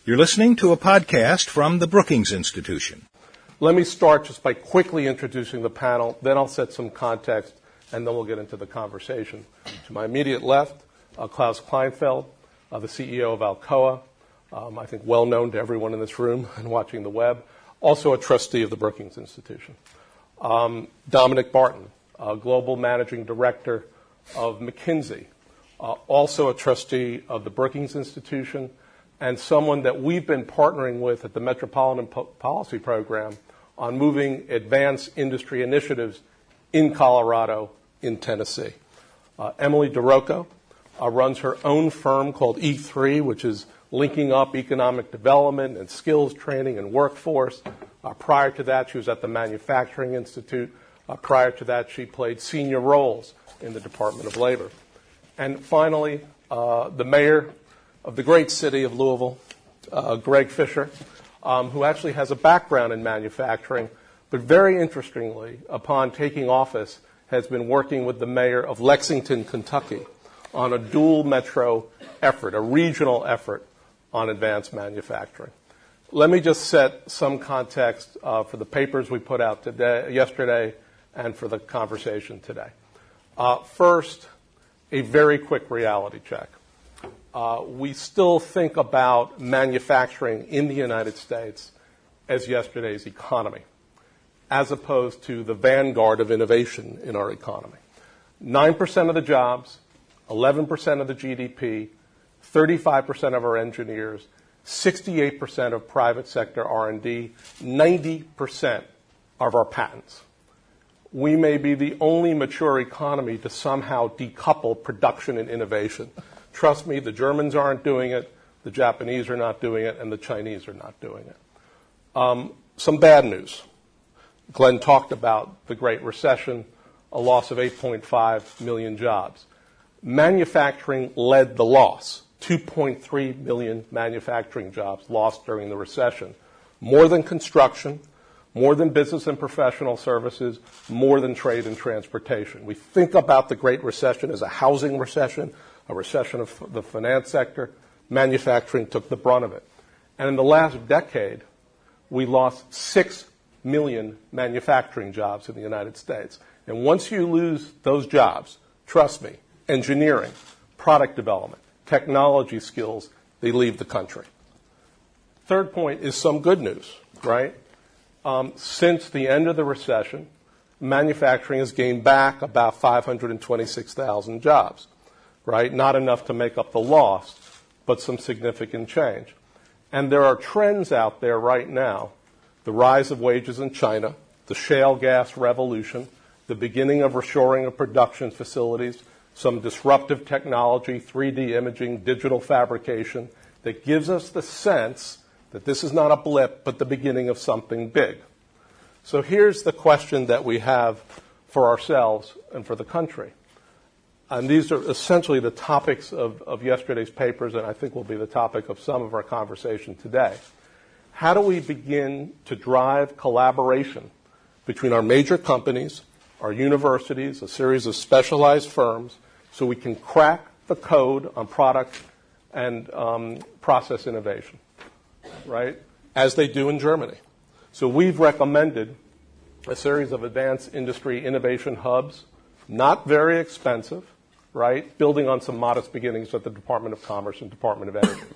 You're listening to a podcast from the Brookings Institution. Let me start just by quickly introducing the panel, then I'll set some context, and then we'll get into the conversation. To my immediate left, Klaus Kleinfeld, the CEO of Alcoa, I think well known to everyone in this room and watching the web, also a trustee of the Brookings Institution. Dominic Barton, Global Managing Director of McKinsey, also a trustee of the Brookings Institution, and someone that we've been partnering with at the Metropolitan Policy Program on moving advanced industry initiatives in Colorado, in Tennessee. Emily DeRocco runs her own firm called E3, which is linking up economic development and skills training and workforce. Prior to that, she was at the Manufacturing Institute. Prior to that, she played senior roles in the Department of Labor. And finally, the mayor of the great city of Louisville, Greg Fisher, who actually has a background in manufacturing, but very interestingly, upon taking office, has been working with the mayor of Lexington, Kentucky, on a dual metro effort, a regional effort on advanced manufacturing. Let me just set some context for the papers we put out yesterday and for the conversation today. First, a very quick reality check. We still think about manufacturing in the United States as yesterday's economy, as opposed to the vanguard of innovation in our economy. 9% of the jobs, 11% of the GDP, 35% of our engineers, 68% of private sector R&D, 90% of our patents. We may be the only mature economy to somehow decouple production and innovation. Trust me, the Germans aren't doing it, the Japanese are not doing it, and the Chinese are not doing it. Some bad news. Glenn talked about the Great Recession, a loss of 8.5 million jobs. Manufacturing led the loss. 2.3 million manufacturing jobs lost during the recession. More than construction, more than business and professional services, more than trade and transportation. We think about the Great Recession as a housing recession, a recession of the finance sector. Manufacturing took the brunt of it. And in the last decade, we lost 6 million manufacturing jobs in the United States. And once you lose those jobs, trust me, engineering, product development, technology skills, they leave the country. Third point is some good news, right? Since the end of the recession, manufacturing has gained back about 526,000 jobs, right? Not enough to make up the loss, but some significant change. And there are trends out there right now, the rise of wages in China, the shale gas revolution, the beginning of reshoring of production facilities, some disruptive technology, 3D imaging, digital fabrication, that gives us the sense that this is not a blip, but the beginning of something big. So here's the question that we have for ourselves and for the country. And these are essentially the topics of yesterday's papers, and I think will be the topic of some of our conversation today. How do we begin to drive collaboration between our major companies, our universities, a series of specialized firms, so we can crack the code on product and process innovation, right, as they do in Germany? So we've recommended a series of advanced industry innovation hubs, not very expensive, right, building on some modest beginnings at the Department of Commerce and Department of Energy.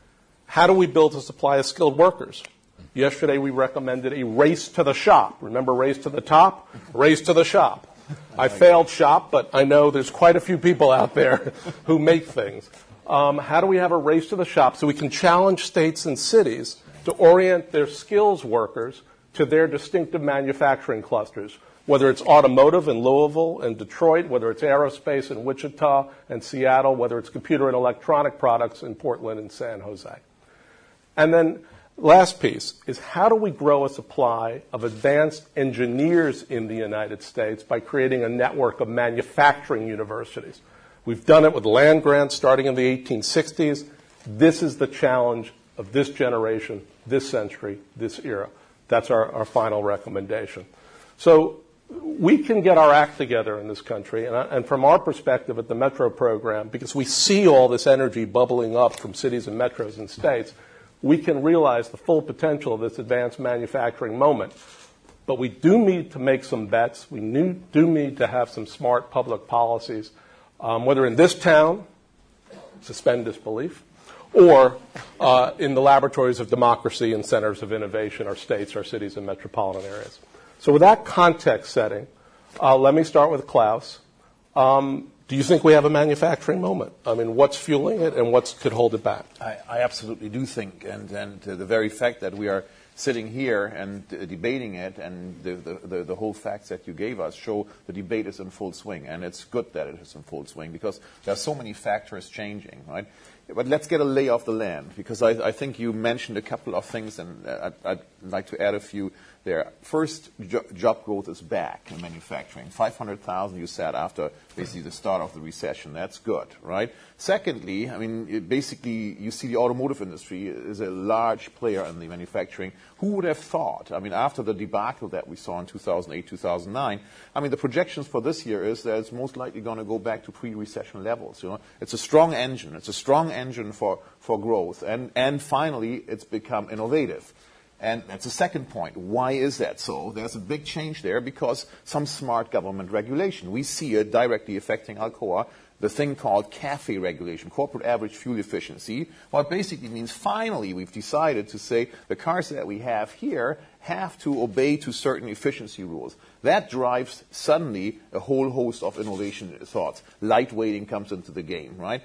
How do we build a supply of skilled workers? Yesterday we recommended a race to the shop. Remember race to the top? Race to the shop. I failed shop, but I know there's quite a few people out there who make things. How do we have a race to the shop so we can challenge states and cities to orient their skills workers to their distinctive manufacturing clusters, whether it's automotive in Louisville and Detroit, whether it's aerospace in Wichita and Seattle, whether it's computer and electronic products in Portland and San Jose. And then last piece is how do we grow a supply of advanced engineers in the United States by creating a network of manufacturing universities? We've done it with land grants starting in the 1860s. This is the challenge of this generation, this century, this era. That's our final recommendation. So we can get our act together in this country, and from our perspective at the Metro program, because we see all this energy bubbling up from cities and metros and states, we can realize the full potential of this advanced manufacturing moment. But we do need to make some bets. We do need to have some smart public policies, whether in this town, suspend disbelief, or in the laboratories of democracy and centers of innovation, our states, our cities, and metropolitan areas. So with that context setting, let me start with Klaus. Do you think we have a manufacturing moment? I mean, what's fueling it and what could hold it back? I absolutely do think, and the very fact that we are sitting here and debating it, and the whole facts that you gave us show the debate is in full swing, and it's good that it is in full swing because there are so many factors changing, right? But let's get a lay of the land, because I think you mentioned a couple of things, and I'd like to add a few there. First, job growth is back in manufacturing. 500,000, you said, after basically the start of the recession. That's good, right? Secondly, I mean, basically, you see the automotive industry is a large player in the manufacturing. Who would have thought? I mean, after the debacle that we saw in 2008, 2009, I mean, the projections for this year is that it's most likely going to go back to pre-recession levels. You know, it's a strong engine. It's a strong engine for growth. And finally, it's become innovative. And that's the second point. Why is that so? There's a big change there because some smart government regulation. We see it directly affecting Alcoa, the thing called CAFE regulation, corporate average fuel efficiency. What basically means finally we've decided to say the cars that we have here have to obey to certain efficiency rules. That drives suddenly a whole host of innovation thoughts. Lightweighting comes into the game, right?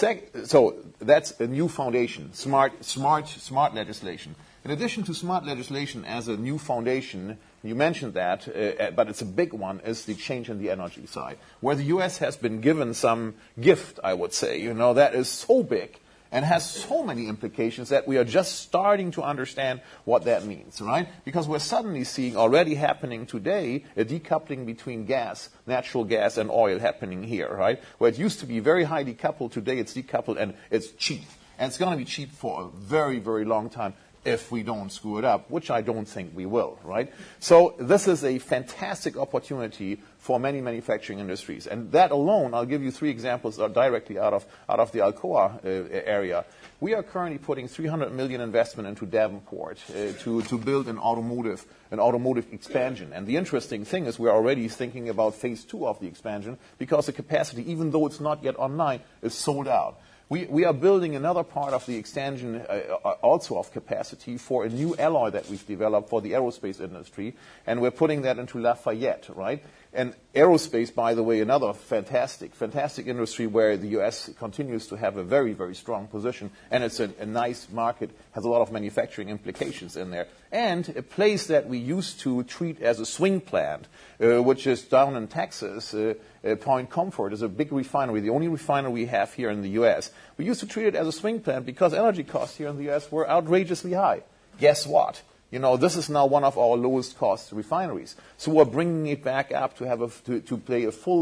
So that's a new foundation, smart legislation. In addition to smart legislation as a new foundation, you mentioned that, but it's a big one, is the change in the energy side, where the U.S. has been given some gift, I would say, you know, that is so big and has so many implications that we are just starting to understand what that means, right? Because we're suddenly seeing already happening today a decoupling between gas, natural gas, and oil happening here, right? Where it used to be very highly coupled, today it's decoupled and it's cheap. And it's going to be cheap for a very, very long time if we don't screw it up, which I don't think we will, right? So this is a fantastic opportunity for many manufacturing industries. And that alone, I'll give you 3 examples directly out of the Alcoa area. We are currently putting $300 million investment into Davenport to build an automotive expansion. And the interesting thing is we're already thinking about phase 2 of the expansion because the capacity, even though it's not yet online, is sold out. We are building another part of the extension also of capacity for a new alloy that we've developed for the aerospace industry, and we're putting that into Lafayette, right? And aerospace, by the way, another fantastic industry where the U.S. continues to have a very, very strong position, and it's a nice market, has a lot of manufacturing implications in there. And a place that we used to treat as a swing plant, which is down in Texas, Point Comfort is a big refinery, the only refinery we have here in the U.S. We used to treat it as a swing plant because energy costs here in the U.S. were outrageously high. Guess what? You know, this is now one of our lowest cost refineries. So we're bringing it back up to play a full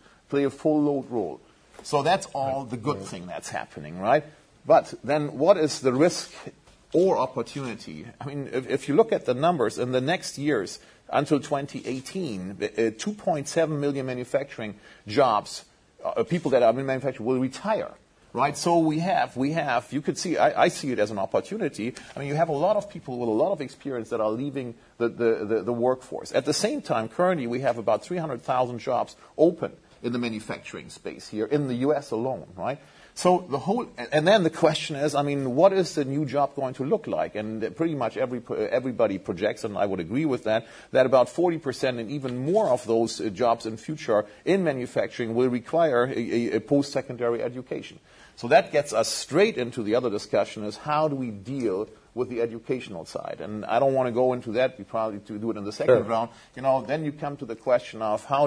load role. So that's all the good thing that's happening, right? But then what is the risk or opportunity? I mean, if you look at the numbers in the next years until 2018, 2.7 million manufacturing jobs, people that are in manufacturing will retire. Right, so we have, you could see, I see it as an opportunity. I mean, you have a lot of people with a lot of experience that are leaving the workforce. At the same time, currently we have about 300,000 jobs open in the manufacturing space here in the U.S. alone, right? So and then the question is, I mean, what is the new job going to look like? And pretty much everybody projects, and I would agree with that about 40% and even more of those jobs in future in manufacturing will require a post-secondary education. So that gets us straight into the other discussion is how do we deal with the educational side? And I don't want to go into that. We probably do it in the second round. You know, then you come to the question of how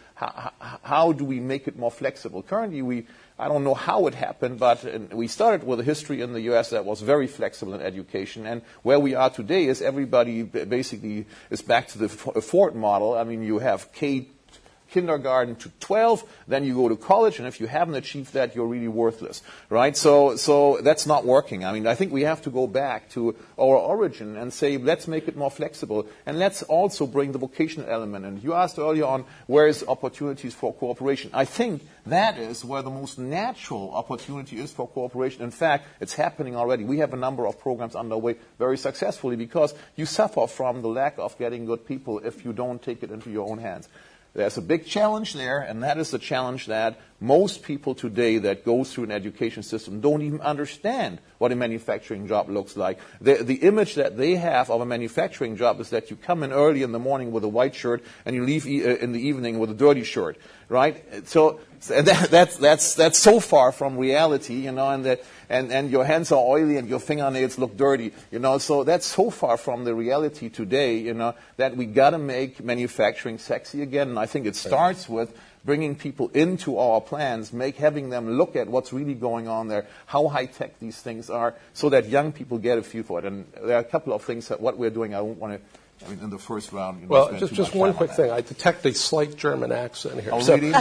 do we make it more flexible? Currently, I don't know how it happened, but we started with a history in the U.S. that was very flexible in education. And where we are today is everybody basically is back to the Ford model. I mean, you have kindergarten to 12, then you go to college, and if you haven't achieved that, you're really worthless, right? So that's not working. I mean, I think we have to go back to our origin and say, let's make it more flexible, and let's also bring the vocational element in. You asked earlier on, where is opportunities for cooperation? I think that is where the most natural opportunity is for cooperation. In fact, it's happening already. We have a number of programs underway very successfully because you suffer from the lack of getting good people if you don't take it into your own hands. There's a big challenge there, and that is the challenge that most people today that go through an education system don't even understand what a manufacturing job looks like. The image that they have of a manufacturing job is that you come in early in the morning with a white shirt and you leave in the evening with a dirty shirt, right? So that's so far from reality, you know, and your hands are oily and your fingernails look dirty, you know. So that's so far from the reality today, you know, that we got to make manufacturing sexy again. And I think it starts with bringing people into our plants, having them look at what's really going on there, how high-tech these things are, so that young people get a feel for it. And there are a couple of things that what we're doing, I don't want to, I mean, in the first round. You know, well, just one quick thing. I detect a slight German accent here. Oh, so, really?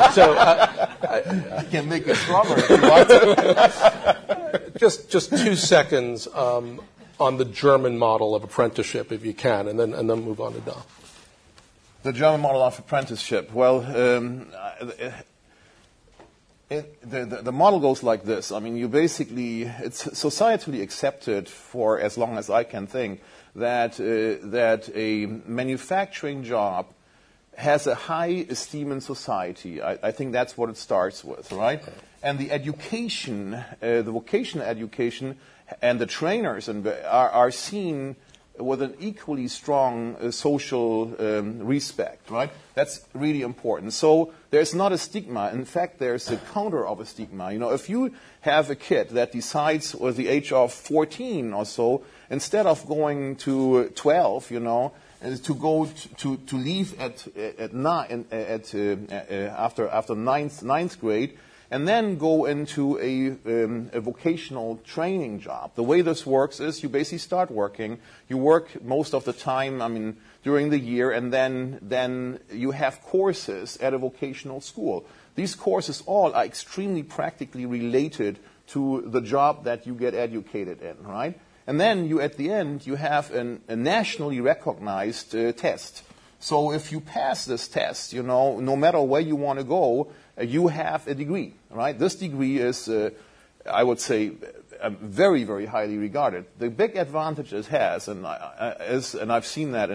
I can make it stronger if you want to. Just 2 seconds on the German model of apprenticeship, if you can, and then move on to Dom. The German model of apprenticeship. Well, the model goes like this. I mean, it's societally accepted for as long as I can think that a manufacturing job has a high esteem in society. I think that's what it starts with, right? And the education, the vocational education, and the trainers are seen with an equally strong social respect, right? That's really important. So there's not a stigma. In fact, there's a counter of a stigma. You know, if you have a kid that decides at the age of 14 or so, instead of going to 12, you know, to go to leave after ninth grade, and then go into a vocational training job. The way this works is you basically start working. You work most of the time, I mean, during the year, and then you have courses at a vocational school. These courses all are extremely practically related to the job that you get educated in, right? And then at the end, you have a nationally recognized test. So if you pass this test, you know, no matter where you want to go, you have a degree, right? This degree is, I would say, very, very highly regarded. The big advantage it has, and I've seen that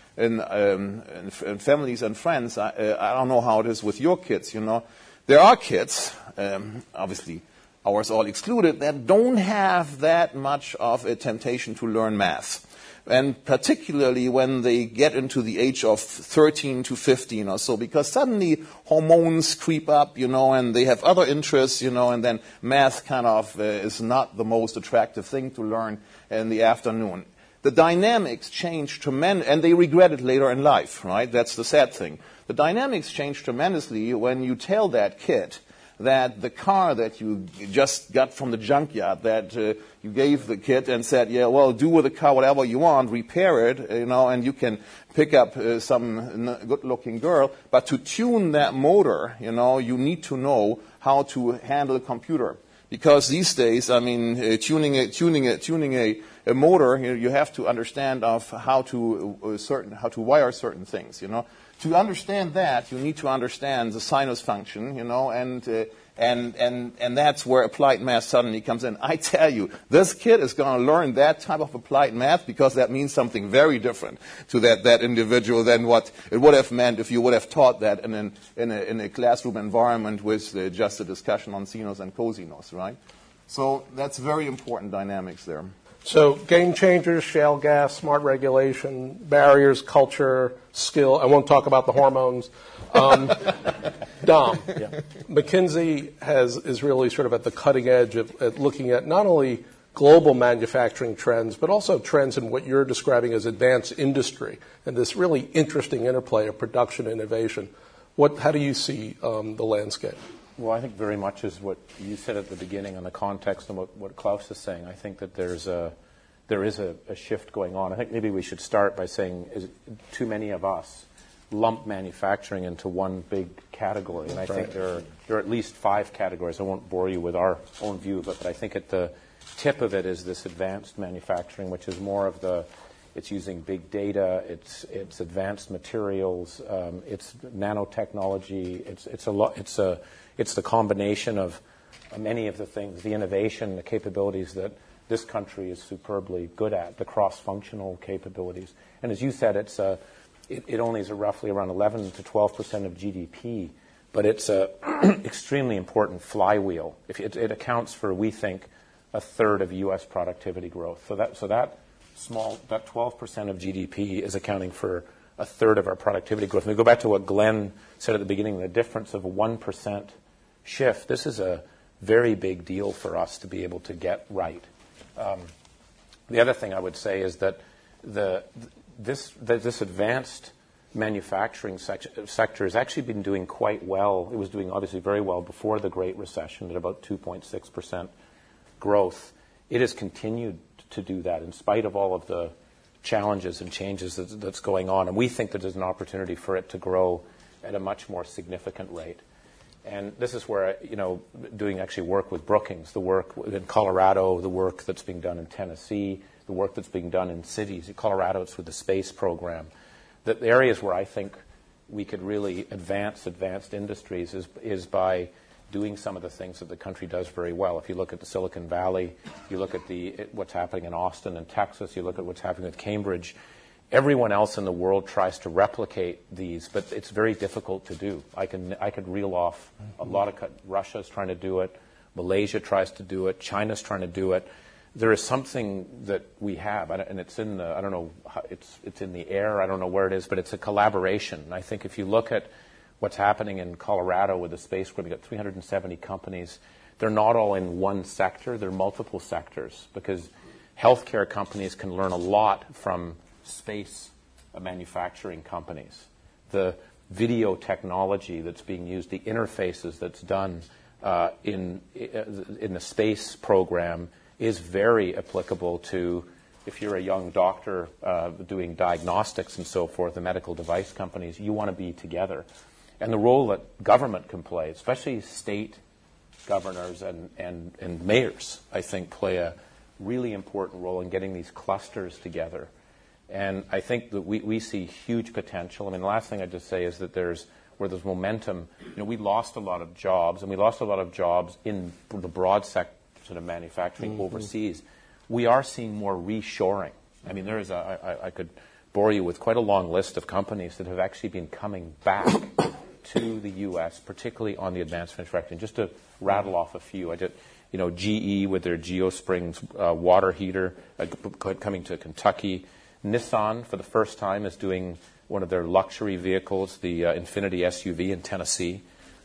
in families and friends. I don't know how it is with your kids. You know, there are kids, obviously ours all excluded, that don't have that much of a temptation to learn math. And particularly when they get into the age of 13 to 15 or so, because suddenly hormones creep up, you know, and they have other interests, you know, and then math kind of is not the most attractive thing to learn in the afternoon. The dynamics change tremendously, and they regret it later in life, right? That's the sad thing. The dynamics change tremendously when you tell that kid that the car that you just got from the junkyard, that you gave the kid and said, yeah, well, do with the car whatever you want, repair it, you know, and you can pick up some good-looking girl. But to tune that motor, you know, you need to know how to handle a computer. Because these days, I mean, tuning a motor, you have to understand of how to wire certain things, you know. To understand that, you need to understand the sinus function, you know, and that's where applied math suddenly comes in. I tell you, this kid is going to learn that type of applied math because that means something very different to that individual than what it would have meant if you would have taught that in a classroom environment with just a discussion on sinus and cosinus, right? So that's very important dynamics there. So game changers, shale gas, smart regulation, barriers, culture, skill. I won't talk about the hormones. Dom, yeah. McKinsey is really sort of at the cutting edge at looking at not only global manufacturing trends, but also trends in what you're describing as advanced industry and this really interesting interplay of production innovation. How do you see the landscape? Well, I think very much is what you said at the beginning on the context and what Klaus is saying. I think that there is a shift going on. I think maybe we should start by saying, is it too many of us lump manufacturing into one big category. And I think there are at least 5 categories. I won't bore you with our own view of it, but I think at the tip of it is this advanced manufacturing, which is more of it's using big data, it's advanced materials, it's nanotechnology, it's the combination of many of the things, the innovation, the capabilities that this country is superbly good at, the cross-functional capabilities. And as you said, it only is roughly around 11 to 12% of GDP, but it's an extremely important flywheel. It accounts for, we think, a third of U.S. productivity growth. So that 12% of GDP is accounting for a third of our productivity growth. And we go back to what Glenn said at the beginning, the difference of a 1% shift. This is a very big deal for us to be able to get right. The other thing I would say is that this advanced manufacturing sector has actually been doing quite well. It was doing obviously very well before the Great Recession at about 2.6% growth. It has continued to do that in spite of all of the challenges and changes that's going on. And we think that there's an opportunity for it to grow at a much more significant rate. And this is where, doing actually work with Brookings, the work in Colorado, the work that's being done in Tennessee, the work that's being done in cities. In Colorado, it's with the space program. The areas where I think we could really advance advanced industries is by doing some of the things that the country does very well. If you look at the Silicon Valley, you look at what's happening in Austin and Texas, you look at what's happening with Cambridge, everyone else in the world tries to replicate these, but it's very difficult to do. I could reel off a lot of Russia's trying to do it, Malaysia tries to do it, China's trying to do it. There is something that we have, and it's in the, I don't know, it's in the air, I don't know where it is, but it's a collaboration. And I think if you look at what's happening in Colorado with the space program, you've got 370 companies. They're not all in one sector, they're multiple sectors, because healthcare companies can learn a lot from space manufacturing companies. The video technology that's being used, the interfaces that's done in the space program is very applicable to, if you're a young doctor doing diagnostics and so forth, the medical device companies, you want to be together. And the role that government can play, especially state governors and mayors, I think, play a really important role in getting these clusters together. And I think that we see huge potential. I mean, the last thing I'd just say is that where there's momentum, we lost a lot of jobs, and we lost a lot of jobs in the broad sector of manufacturing overseas. We are seeing more reshoring. I mean, I could bore you with quite a long list of companies that have actually been coming back to the U.S., particularly on the advanced manufacturing. Just to rattle off a few, GE with their GeoSprings water heater coming to Kentucky. Nissan, for the first time, is doing one of their luxury vehicles, the Infiniti SUV in Tennessee.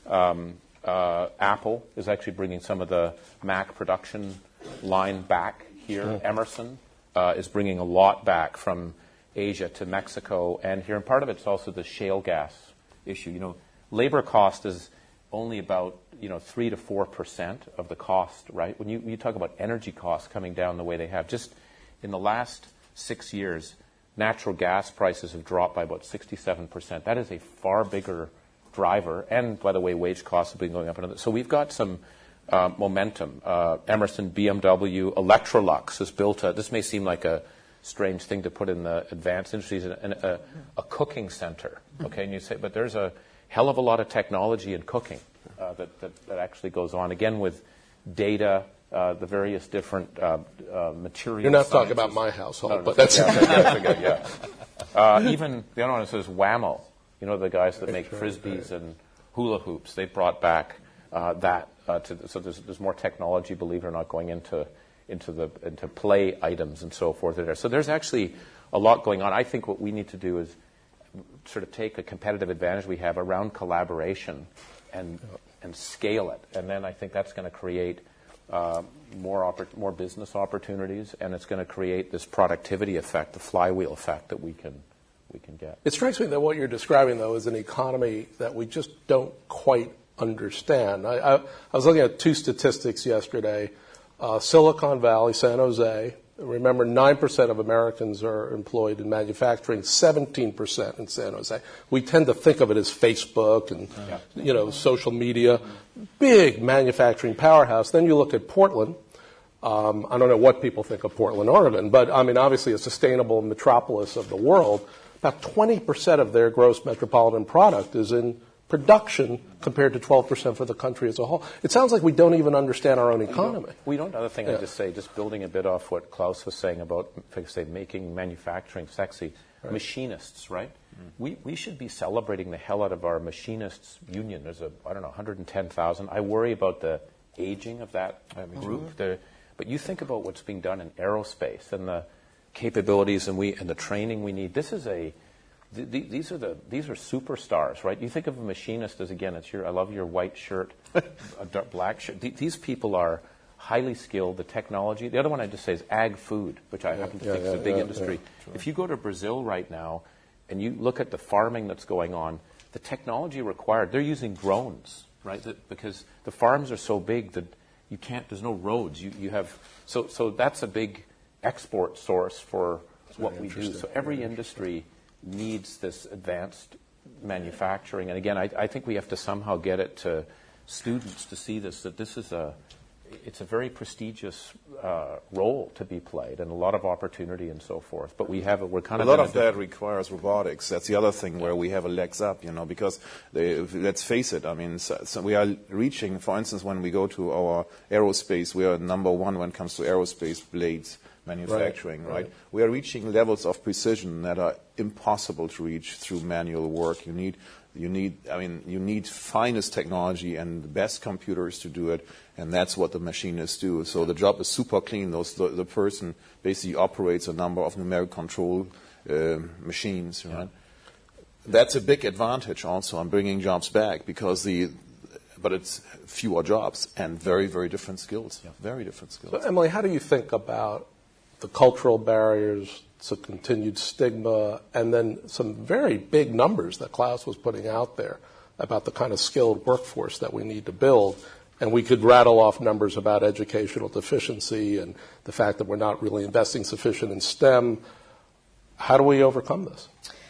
Apple is actually bringing some of the Mac production line back here. Emerson is bringing a lot back from Asia to Mexico and here. And part of it's also the shale gas issue. Labor cost is only about 3 to 4% of the cost, right? When you talk about energy costs coming down the way they have, just in the last 6 years, natural gas prices have dropped by about 67%. That is a far bigger driver. And by the way, wage costs have been going up. So we've got some momentum. Emerson, BMW, Electrolux has built this may seem like a strange thing to put in the advanced industries, a cooking center. Okay, and you say, but there's a hell of a lot of technology in cooking that actually goes on. Again, with data, the various different materials. You're not talking about my household, but that's yeah. Even the other one says Whammo. The guys that make frisbees and hula hoops. They brought back that. So there's more technology, believe it or not, going into play items and so forth. So there's actually a lot going on. I think what we need to do is sort of take a competitive advantage we have around collaboration and scale it. And then I think that's going to create more business opportunities, and it's going to create this productivity effect, the flywheel effect that we can get. It strikes me that what you're describing, though, is an economy that we just don't quite understand. I was looking at two statistics yesterday. Silicon Valley, San Jose, Remember, 9% of Americans are employed in manufacturing, 17% in San Jose. We tend to think of it as Facebook and, social media. Big manufacturing powerhouse. Then you look at Portland. I don't know what people think of Portland, Oregon, but, obviously a sustainable metropolis of the world. About 20% of their gross metropolitan product is in production compared to 12% for the country as a whole. It sounds like we don't even understand our own economy. We don't. Another thing I'd just say, just building a bit off what Klaus was saying about, making manufacturing sexy. Right. Machinists, right? We should be celebrating the hell out of our machinists union. There's 110,000. I worry about the aging of that group. But you think about what's being done in aerospace and the capabilities and the training we need. This is these are superstars, right? You think of a machinist as, again, I love your white shirt, a black shirt. These people are highly skilled. The technology. The other one I just say is ag food, which I happen to think is a big industry. Sure. If you go to Brazil right now and you look at the farming that's going on, the technology required, they're using drones, right? Because the farms are so big that you can't. There's no roads. You have so that's a big export source for what we do. So every industry needs this advanced manufacturing. And again, I think we have to somehow get it to students to see that this is it's a very prestigious role to be played and a lot of opportunity and so forth. But we're kind of... A lot of that requires robotics. That's the other thing where we have a legs up, because let's face it, so we are reaching, for instance, when we go to our aerospace, we are number one when it comes to aerospace blades manufacturing, right? We are reaching levels of precision that are impossible to reach through manual work. You need finest technology and the best computers to do it, and that's what the machinists do. So the job is super clean. The person basically operates a number of numeric control machines, right? That's a big advantage also on bringing jobs back but it's fewer jobs and very, very different skills. Yeah. Very different skills. So, Emily, how do you think about the cultural barriers, the continued stigma, and then some very big numbers that Klaus was putting out there about the kind of skilled workforce that we need to build? And we could rattle off numbers about educational deficiency and the fact that we're not really investing sufficient in STEM. How do we overcome this?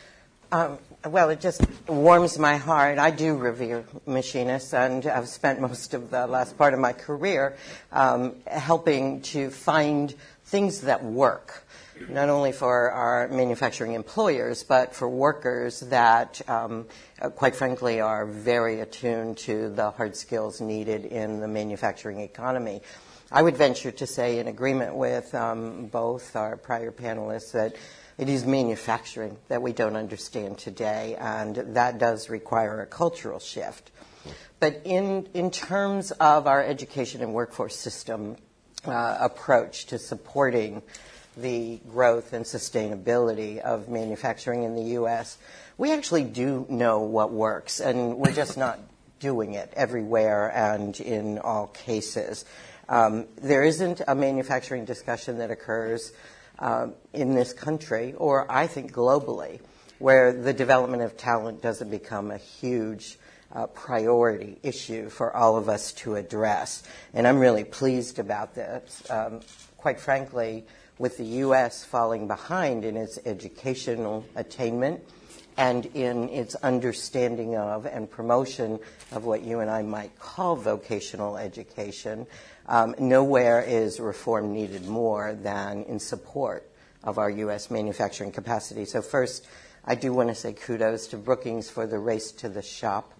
Well, it just warms my heart. I do revere machinists, and I've spent most of the last part of my career helping to find things that work, not only for our manufacturing employers, but for workers that, quite frankly, are very attuned to the hard skills needed in the manufacturing economy. I would venture to say, in agreement with both our prior panelists, that it is manufacturing that we don't understand today, and that does require a cultural shift. But in terms of our education and workforce system approach to supporting the growth and sustainability of manufacturing in the U.S., we actually do know what works, and we're just not doing it everywhere and in all cases. There isn't a manufacturing discussion that occurs in this country, or I think globally, where the development of talent doesn't become a huge priority issue for all of us to address. And I'm really pleased about this. Quite frankly, with the U.S. falling behind in its educational attainment and in its understanding of and promotion of what you and I might call vocational education, nowhere is reform needed more than in support of our U.S. manufacturing capacity. So first, I do want to say kudos to Brookings for the race to the shop.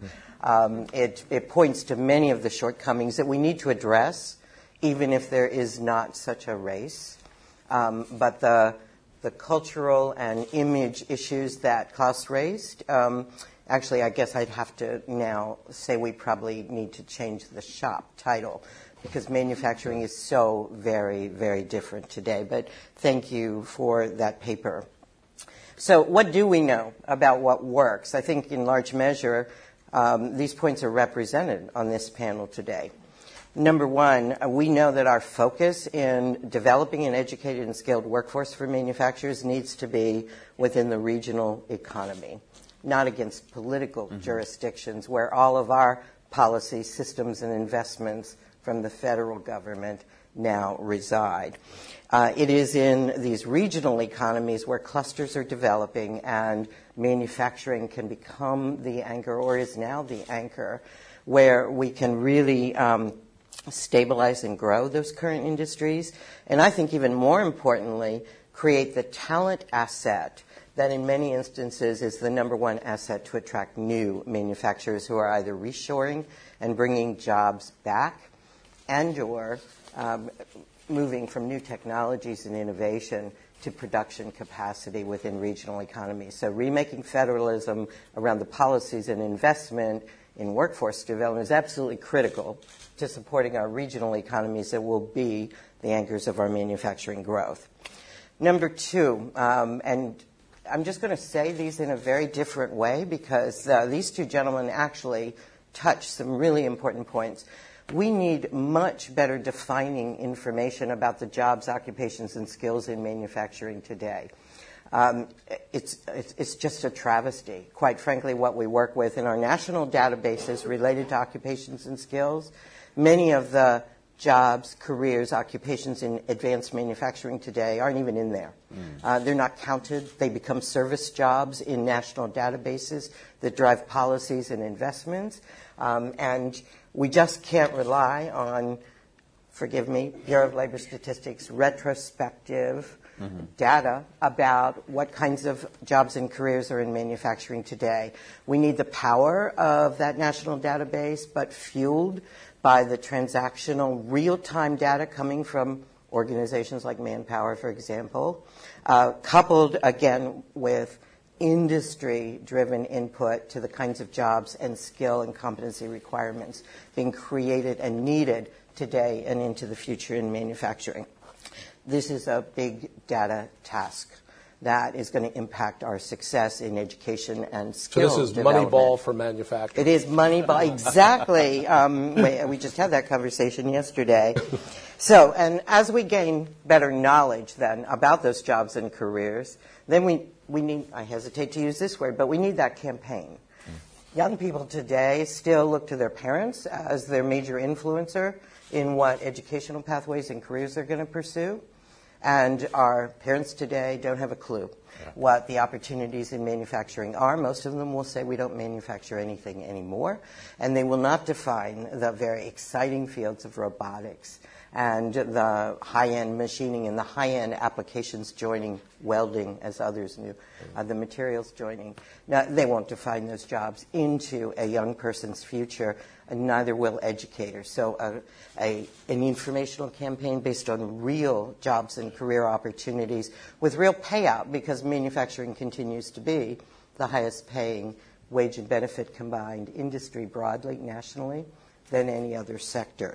It points to many of the shortcomings that we need to address, even if there is not such a race. But the cultural and image issues that Klaus raised, actually, I guess I'd have to now say we probably need to change the shop title, because manufacturing is so very, very different today. But thank you for that paper. So what do we know about what works? I think in large measure, these points are represented on this panel today. Number one, we know that our focus in developing an educated and skilled workforce for manufacturers needs to be within the regional economy, not against political jurisdictions where all of our policy systems and investments from the federal government now reside. It is in these regional economies where clusters are developing and manufacturing can become the anchor, or is now the anchor, where we can really stabilize and grow those current industries. And I think even more importantly, create the talent asset that in many instances is the number one asset to attract new manufacturers who are either reshoring and bringing jobs back and or moving from new technologies and innovation to production capacity within regional economies. So remaking federalism around the policies and investment in workforce development is absolutely critical to supporting our regional economies that will be the anchors of our manufacturing growth. Number two, and I'm just going to say these in a very different way because these two gentlemen actually touch some really important points. We need much better defining information about the jobs, occupations, and skills in manufacturing today. It's just a travesty. Quite frankly, what we work with in our national databases related to occupations and skills, many of the jobs, careers, occupations in advanced manufacturing today aren't even in there. They're not counted. They become service jobs in national databases that drive policies and investments. And we just can't rely on, forgive me, Bureau of Labor Statistics, retrospective data about what kinds of jobs and careers are in manufacturing today. We need the power of that national database, but fueled by the transactional real-time data coming from organizations like Manpower, for example, coupled, again, with industry-driven input to the kinds of jobs and skill and competency requirements being created and needed today and into the future in manufacturing. This is a big data task that is going to impact our success in education and skills So this is development. Moneyball for manufacturing. It is Moneyball, exactly. We just had that conversation yesterday. So, and as we gain better knowledge then about those jobs and careers, then we need, I hesitate to use this word, but we need that campaign. Young people today still look to their parents as their major influencer in what educational pathways and careers they're going to pursue. And our parents today don't have a clue what the opportunities in manufacturing are. Most of them will say we don't manufacture anything anymore. And they will not define the very exciting fields of robotics and the high-end machining and the high-end applications joining welding, as others knew, the materials joining. Now, they won't define those jobs into a young person's future, and neither will educators. So an informational campaign based on real jobs and career opportunities with real payout, because manufacturing continues to be the highest paying wage and benefit combined industry broadly, nationally, than any other sector.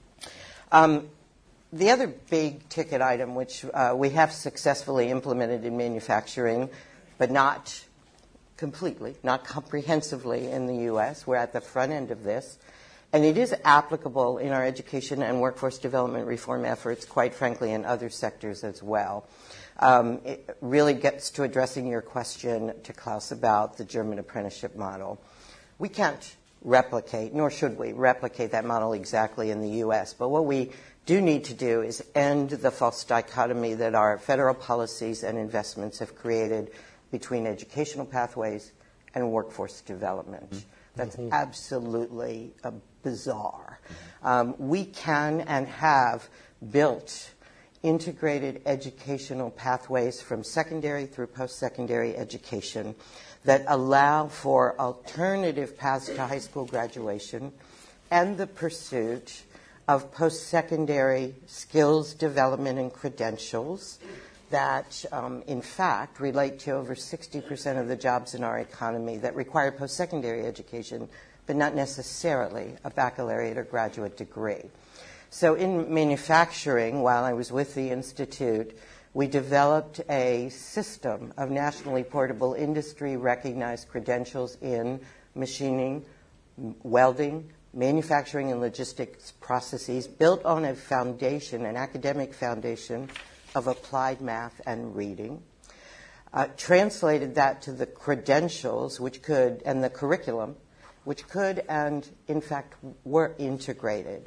The other big ticket item, which we have successfully implemented in manufacturing, but not completely, not comprehensively in the U.S., we're at the front end of this, and it is applicable in our education and workforce development reform efforts, quite frankly, in other sectors as well. It really gets to addressing your question to Klaus about the German apprenticeship model. We can't replicate, nor should we replicate that model exactly in the U.S., but what we do need to do is end the false dichotomy that our federal policies and investments have created between educational pathways and workforce development. That's absolutely bizarre. We can and have built integrated educational pathways from secondary through post-secondary education that allow for alternative paths to high school graduation and the pursuit of post-secondary skills development and credentials that, in fact, relate to over 60% of the jobs in our economy that require post-secondary education, but not necessarily a baccalaureate or graduate degree. So in manufacturing, while I was with the Institute, we developed a system of nationally portable industry-recognized credentials in machining, welding, manufacturing and logistics processes built on a foundation, an academic foundation of applied math and reading, translated that to the credentials, which could, and the curriculum, which could and in fact were integrated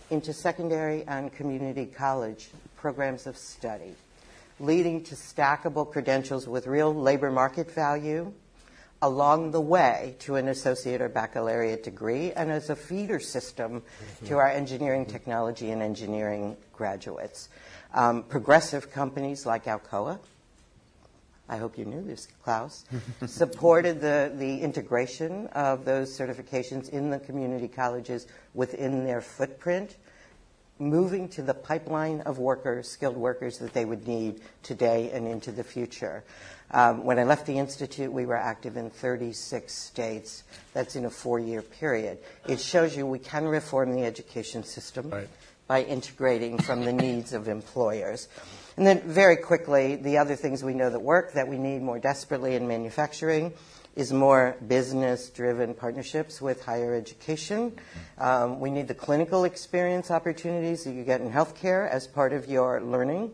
into secondary and community college programs of study, leading to stackable credentials with real labor market value along the way to an associate or baccalaureate degree, and as a feeder system to our engineering, technology, and engineering graduates. Progressive companies like Alcoa, I hope you knew this, Klaus, supported the integration of those certifications in the community colleges within their footprint, moving to the pipeline of workers, skilled workers that they would need today and into the future. When I left the Institute, we were active in 36 states. That's in a 4-year period. It shows you we can reform the education system by integrating from the needs of employers. And then very quickly, the other things we know that work, that we need more desperately in manufacturing, is more business-driven partnerships with higher education. We need the clinical experience opportunities that you get in healthcare as part of your learning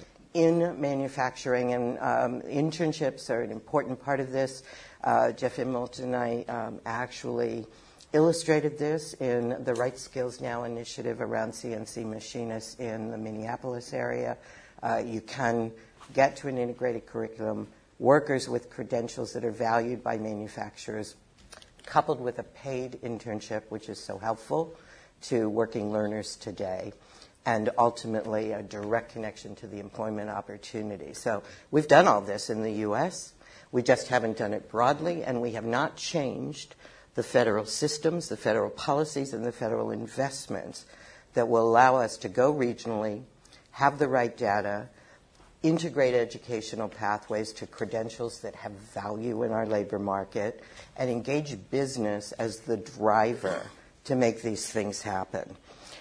in manufacturing, and internships are an important part of this. Jeff Immelt and I actually illustrated this in the Right Skills Now initiative around CNC machinists in the Minneapolis area. You can get to an integrated curriculum, workers with credentials that are valued by manufacturers, coupled with a paid internship, which is so helpful to working learners today, and ultimately a direct connection to the employment opportunity. So we've done all this in the U.S. We just haven't done it broadly, and we have not changed the federal systems, the federal policies, and the federal investments that will allow us to go regionally, have the right data, integrate educational pathways to credentials that have value in our labor market, and engage business as the driver to make these things happen.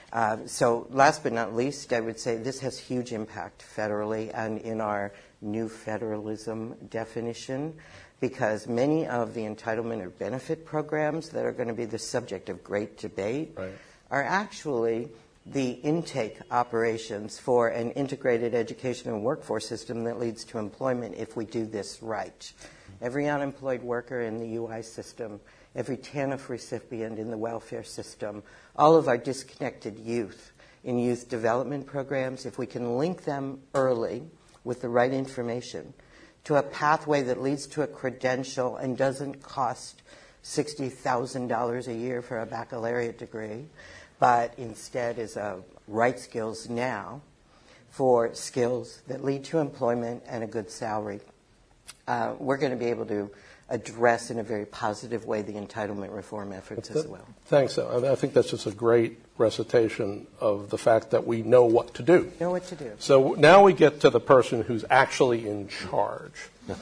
So last but not least, I would say this has huge impact federally and in our new federalism definition, because many of the entitlement or benefit programs that are going to be the subject of great debate are actually the intake operations for an integrated education and workforce system that leads to employment if we do this right. Every unemployed worker in the UI system, every TANF recipient in the welfare system, all of our disconnected youth in youth development programs, if we can link them early with the right information to a pathway that leads to a credential and doesn't cost $60,000 a year for a baccalaureate degree, but instead is a right skills now for skills that lead to employment and a good salary. We're going to be able to address in a very positive way the entitlement reform efforts as well. Thanks. I think that's just a great recitation of the fact that we know what to do. Know what to do. So now we get to the person who's actually in charge.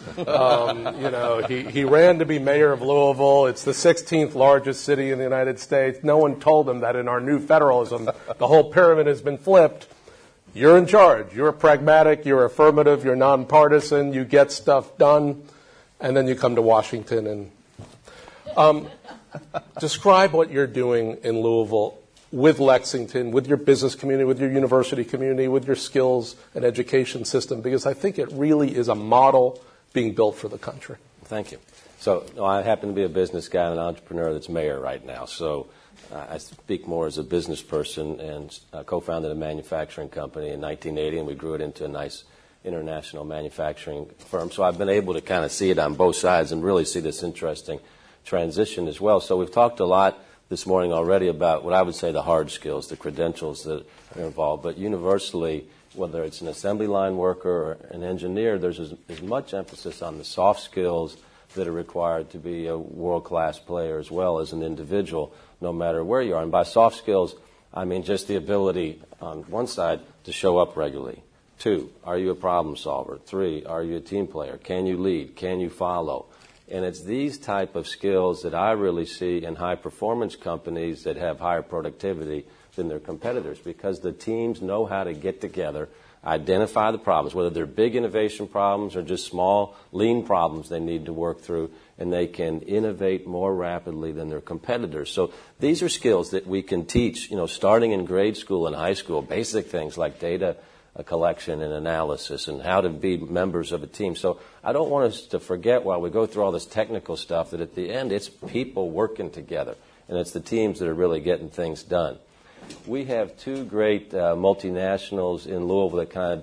He ran to be mayor of Louisville. It's the 16th largest city in the United States. No one told him that in our new federalism, the whole pyramid has been flipped. You're in charge. You're pragmatic. You're affirmative. You're nonpartisan. You get stuff done. And then you come to Washington and describe what you're doing in Louisville with Lexington, with your business community, with your university community, with your skills and education system, because I think it really is a model being built for the country. Thank you. So I happen to be a business guy and an entrepreneur that's mayor right now. So I speak more as a business person, and co-founded a manufacturing company in 1980, and we grew it into a nice international manufacturing firm. So I've been able to kind of see it on both sides and really see this interesting transition as well. So we've talked a lot this morning already about what I would say the hard skills, the credentials that are involved. But universally, whether it's an assembly line worker or an engineer, there's as much emphasis on the soft skills that are required to be a world-class player as well as an individual, no matter where you are. And by soft skills, I mean just the ability on one side to show up regularly. 2, are you a problem solver? 3, are you a team player? Can you lead? Can you follow? And it's these type of skills that I really see in high-performance companies that have higher productivity than their competitors, because the teams know how to get together, identify the problems, whether they're big innovation problems or just small, lean problems they need to work through, and they can innovate more rapidly than their competitors. So these are skills that we can teach, starting in grade school and high school, basic things like data collection and analysis and how to be members of a team. So I don't want us to forget while we go through all this technical stuff that at the end it's people working together, and it's the teams that are really getting things done. we have two great multinationals in Louisville that kind of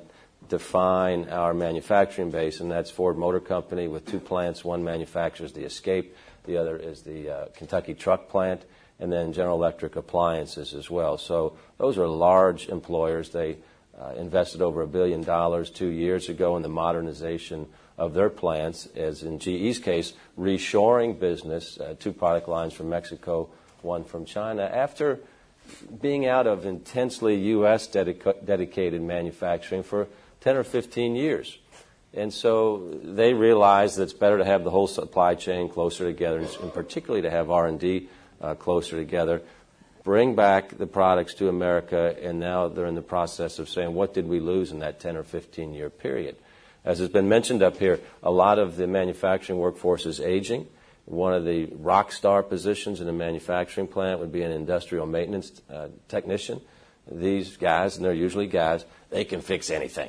define our manufacturing base, and that's Ford Motor Company with two plants. One manufactures the Escape, the other is the Kentucky Truck Plant, and then General Electric Appliances as well. So those are large employers. They invested over $1 billion 2 years ago in the modernization of their plants, as in GE's case, reshoring business, two product lines from Mexico, one from China, after being out of intensely U.S. dedicated manufacturing for 10 or 15 years. And so they realized that it's better to have the whole supply chain closer together, and particularly to have R&D closer together, bring back the products to America, and now they're in the process of saying, what did we lose in that 10 or 15-year period? As has been mentioned up here, a lot of the manufacturing workforce is aging. One of the rock star positions in a manufacturing plant would be an industrial maintenance technician. These guys, and they're usually guys, they can fix anything,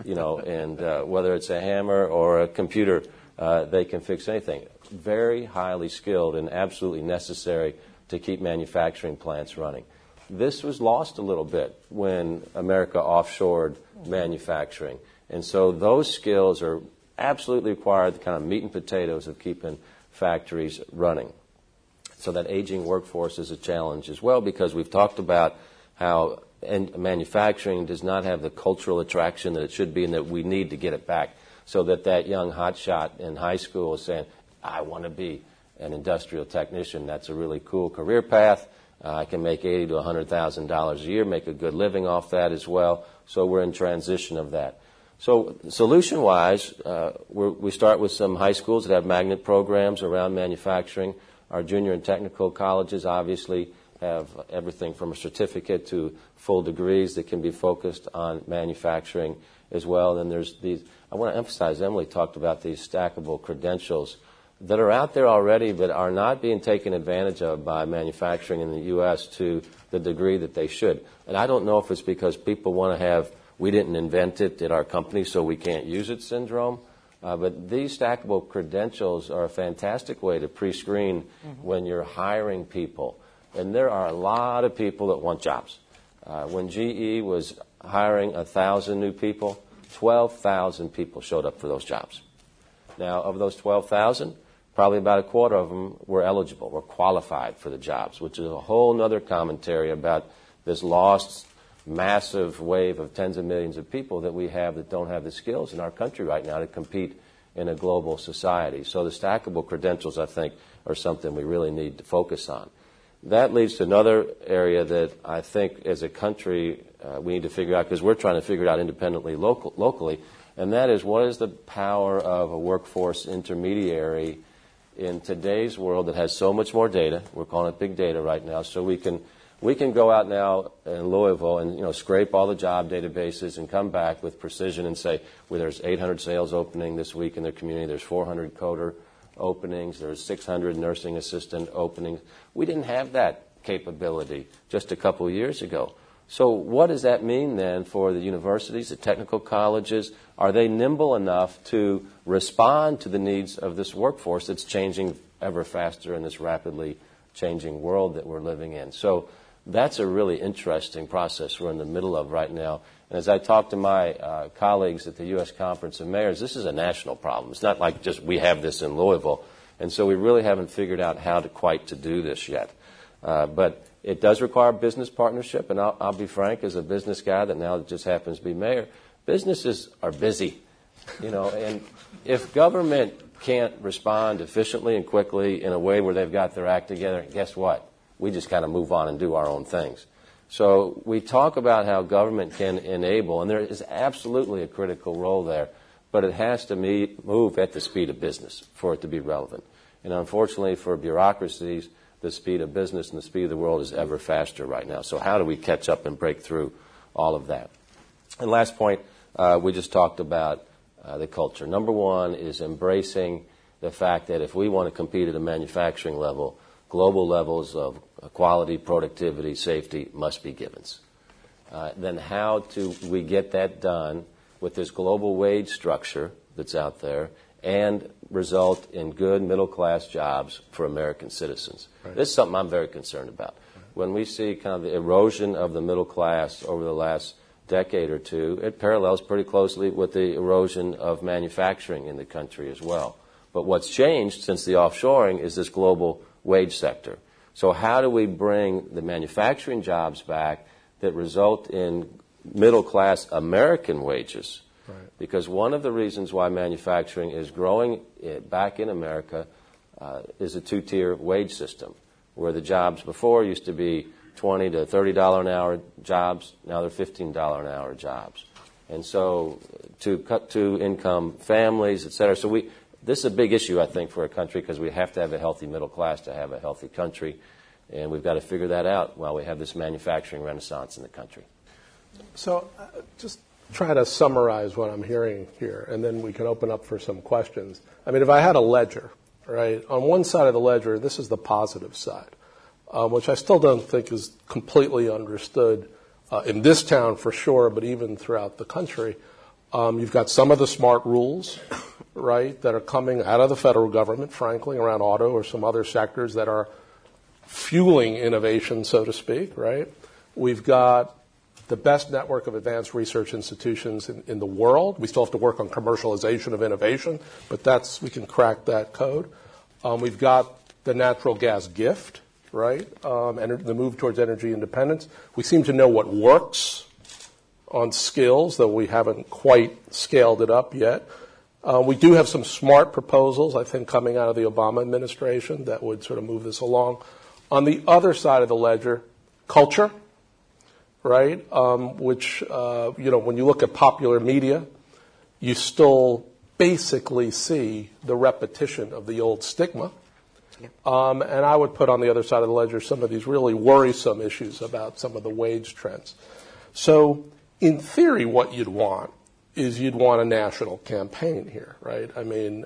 and whether it's a hammer or a computer, they can fix anything. Very highly skilled and absolutely necessary to keep manufacturing plants running. This was lost a little bit when America offshored manufacturing. And so those skills are absolutely required, the kind of meat and potatoes of keeping factories running. So that aging workforce is a challenge as well, because we've talked about how manufacturing does not have the cultural attraction that it should be, and that we need to get it back so that young hotshot in high school is saying, I want to be an industrial technician. That's a really cool career path. I can make $80,000 to $100,000 a year, make a good living off that as well. So we're in transition of that. So solution-wise, we start with some high schools that have magnet programs around manufacturing. Our junior and technical colleges obviously have everything from a certificate to full degrees that can be focused on manufacturing as well. And there's these, I want to emphasize, Emily talked about these stackable credentials that are out there already but are not being taken advantage of by manufacturing in the U.S. to the degree that they should. And I don't know if it's because people want to have, we didn't invent it at our company so we can't use it syndrome. But these stackable credentials are a fantastic way to pre-screen when you're hiring people. And there are a lot of people that want jobs. When GE was hiring 1,000 new people, 12,000 people showed up for those jobs. Now, of those 12,000, probably about a quarter of them were eligible, were qualified for the jobs, which is a whole other commentary about this lost massive wave of tens of millions of people that we have that don't have the skills in our country right now to compete in a global society. So the stackable credentials, I think, are something we really need to focus on. That leads to another area that I think as a country we need to figure out, because we're trying to figure it out independently locally, and that is, what is the power of a workforce intermediary in today's world that has so much more data? We're calling it big data right now. So we can go out now in Louisville and scrape all the job databases and come back with precision and say, well, there's 800 sales opening this week in their community, there's 400 coder openings, there's 600 nursing assistant openings. We didn't have that capability just a couple of years ago. So what does that mean then for the universities, the technical colleges? Are they nimble enough to respond to the needs of this workforce that's changing ever faster in this rapidly changing world that we're living in? So that's a really interesting process we're in the middle of right now. And as I talk to my colleagues at the U.S. Conference of Mayors, this is a national problem. It's not like just we have this in Louisville. And so we really haven't figured out how to do this yet. But it does require business partnership. And I'll be frank, as a business guy that now just happens to be mayor, businesses are busy. And if government can't respond efficiently and quickly in a way where they've got their act together, guess what? We just kind of move on and do our own things. So we talk about how government can enable, and there is absolutely a critical role there, but it has to move at the speed of business for it to be relevant. And unfortunately for bureaucracies, the speed of business and the speed of the world is ever faster right now. So how do we catch up and break through all of that? And last point, we just talked about the culture. Number one is embracing the fact that if we want to compete at a manufacturing level, global levels of quality, productivity, safety must be givens. Then how do we get that done with this global wage structure that's out there and result in good middle-class jobs for American citizens? Right. This is something I'm very concerned about. when we see kind of the erosion of the middle class over the last decade or two, it parallels pretty closely with the erosion of manufacturing in the country as well. But what's changed since the offshoring is this global wage sector. So how do we bring the manufacturing jobs back that result in middle-class American wages? Right. Because one of the reasons why manufacturing is growing back in America is a two-tier wage system, where the jobs before used to be $20 to $30 an hour jobs. Now they're $15 an hour jobs. And so to cut to income families, et cetera. So this is a big issue, I think, for a country, because we have to have a healthy middle class to have a healthy country. And we've got to figure that out while we have this manufacturing renaissance in the country. So just try to summarize what I'm hearing here, and then we can open up for some questions. I mean, if I had a ledger, right, on one side of the ledger, this is the positive side, which I still don't think is completely understood in this town for sure, but even throughout the country. You've got some of the smart rules, right, that are coming out of the federal government, frankly, around auto or some other sectors that are fueling innovation, so to speak, right? We've got the best network of advanced research institutions in the world. We still have to work on commercialization of innovation, but we can crack that code. We've got the natural gas gift, right, and the move towards energy independence. We seem to know what works on skills, though we haven't quite scaled it up yet. We do have some smart proposals, I think, coming out of the Obama administration that would sort of move this along. On the other side of the ledger, culture, right, which, when you look at popular media, you still basically see the repetition of the old stigma. And I would put on the other side of the ledger some of these really worrisome issues about some of the wage trends. So in theory, what you'd want is you'd want a national campaign here, right? I mean,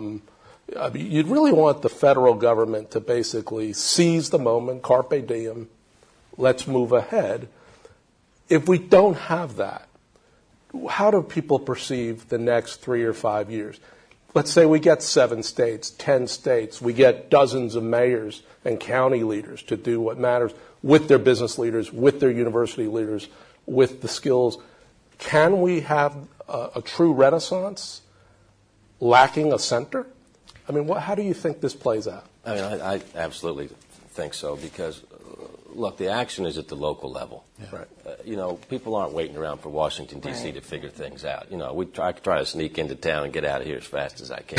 you'd really want the federal government to basically seize the moment, carpe diem, let's move ahead. If we don't have that, how do people perceive the next 3 or 5 years? Let's say we get 7 states, 10 states, we get dozens of mayors and county leaders to do what matters with their business leaders, with their university leaders, with the skills. Can we have a true renaissance lacking a center? I mean, how do you think this plays out? I mean, I absolutely think so, because, look, the action is at the local level. Yeah. Right. People aren't waiting around for Washington, D.C. to figure things out. I try to sneak into town and get out of here as fast as I can.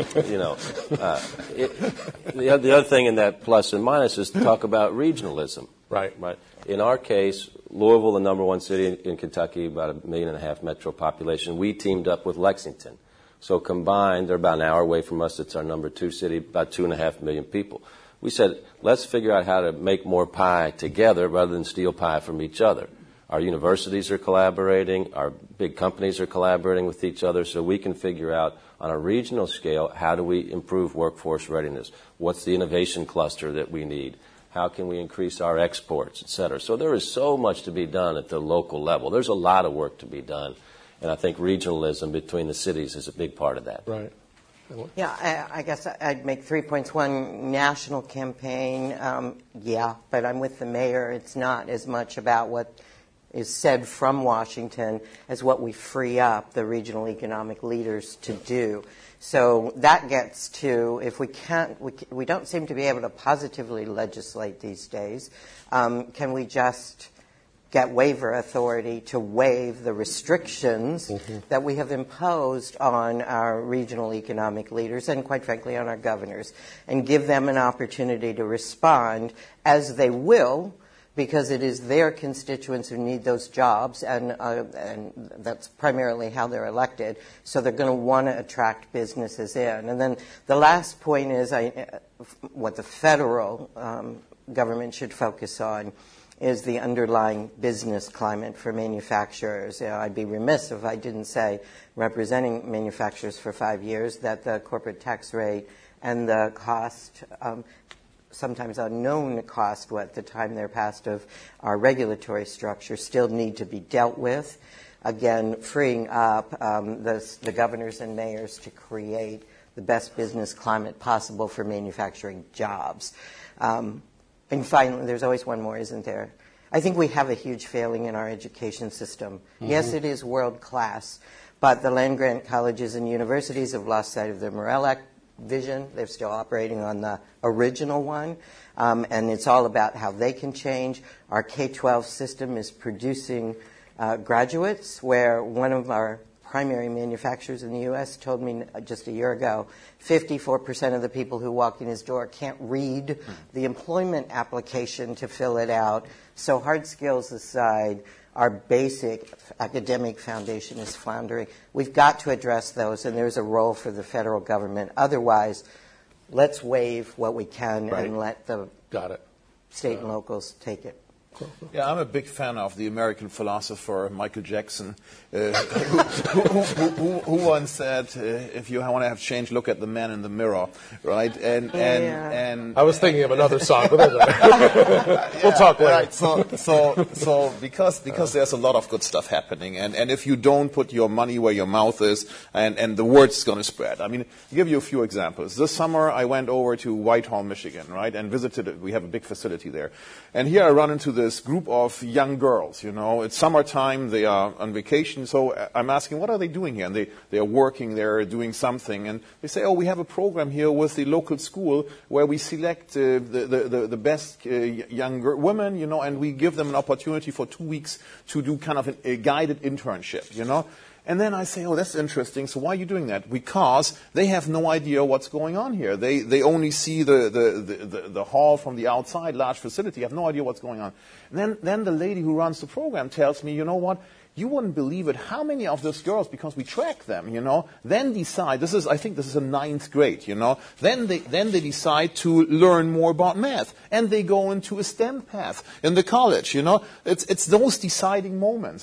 The other thing in that plus and minus is to talk about regionalism. Right. In our case, Louisville, the number one city in Kentucky, about 1.5 million metro population, we teamed up with Lexington. So combined, they're about an hour away from us. It's our number 2 city, about 2.5 million people. We said, let's figure out how to make more pie together rather than steal pie from each other. Our universities are collaborating. Our big companies are collaborating with each other, so we can figure out on a regional scale, how do we improve workforce readiness? What's the innovation cluster that we need? How can we increase our exports, et cetera? So there is so much to be done at the local level. There's a lot of work to be done, and I think regionalism between the cities is a big part of that. Right. Yeah, I guess I'd make 3 points. One, national campaign, but I'm with the mayor. It's not as much about what is said from Washington as what we free up the regional economic leaders to do. So that gets to, if we can't, we don't seem to be able to positively legislate these days, can we just get waiver authority to waive the restrictions that we have imposed on our regional economic leaders and, quite frankly, on our governors, and give them an opportunity to respond as they will, because it is their constituents who need those jobs, and that's primarily how they're elected. So they're going to want to attract businesses in. And then the last point is what the federal government should focus on is the underlying business climate for manufacturers. I'd be remiss if I didn't say, representing manufacturers for 5 years, that the corporate tax rate and the cost, sometimes unknown cost, at the time they're passed, of our regulatory structure still need to be dealt with. Again, freeing up the governors and mayors to create the best business climate possible for manufacturing jobs. And finally, there's always one more, isn't there? I think we have a huge failing in our education system. Yes, it is world class, but the land-grant colleges and universities have lost sight of the Morrill Act vision. They're still operating on the original one, and it's all about how they can change. Our K-12 system is producing graduates, where one of our primary manufacturers in the U.S. told me just a year ago, 54% of the people who walk in his door can't read the employment application to fill it out. So hard skills aside, our basic academic foundation is floundering. We've got to address those, and there's a role for the federal government. Otherwise, let's waive what we can and let the state and locals take it. Yeah, I'm a big fan of the American philosopher Michael Jackson, who once said, "If you want to have change, look at the man in the mirror." Right? And I was thinking of another song, but we'll talk later. Right. So because there's a lot of good stuff happening, and if you don't put your money where your mouth is, and the word's going to spread. I mean, I'll give you a few examples. This summer, I went over to Whitehall, Michigan, right, and visited it. We have a big facility there, and here I run into this group of young girls. You know, it's summertime, they are on vacation, so I'm asking, what are they doing here? And they are working, they're doing something, and they say, oh, we have a program here with the local school where we select the best young women, you know, and we give them an opportunity for 2 weeks to do kind of a guided internship, you know. And then I say, oh, that's interesting. So why are you doing that? Because they have no idea what's going on here. They only see the hall from the outside, large facility, have no idea what's going on. And then the lady who runs the program tells me, you know what? You wouldn't believe it how many of those girls, because we track them, you know, then decide, I think this is a 9th grade, you know, then they decide to learn more about math, and they go into a STEM path in the college, you know. It's those deciding moments,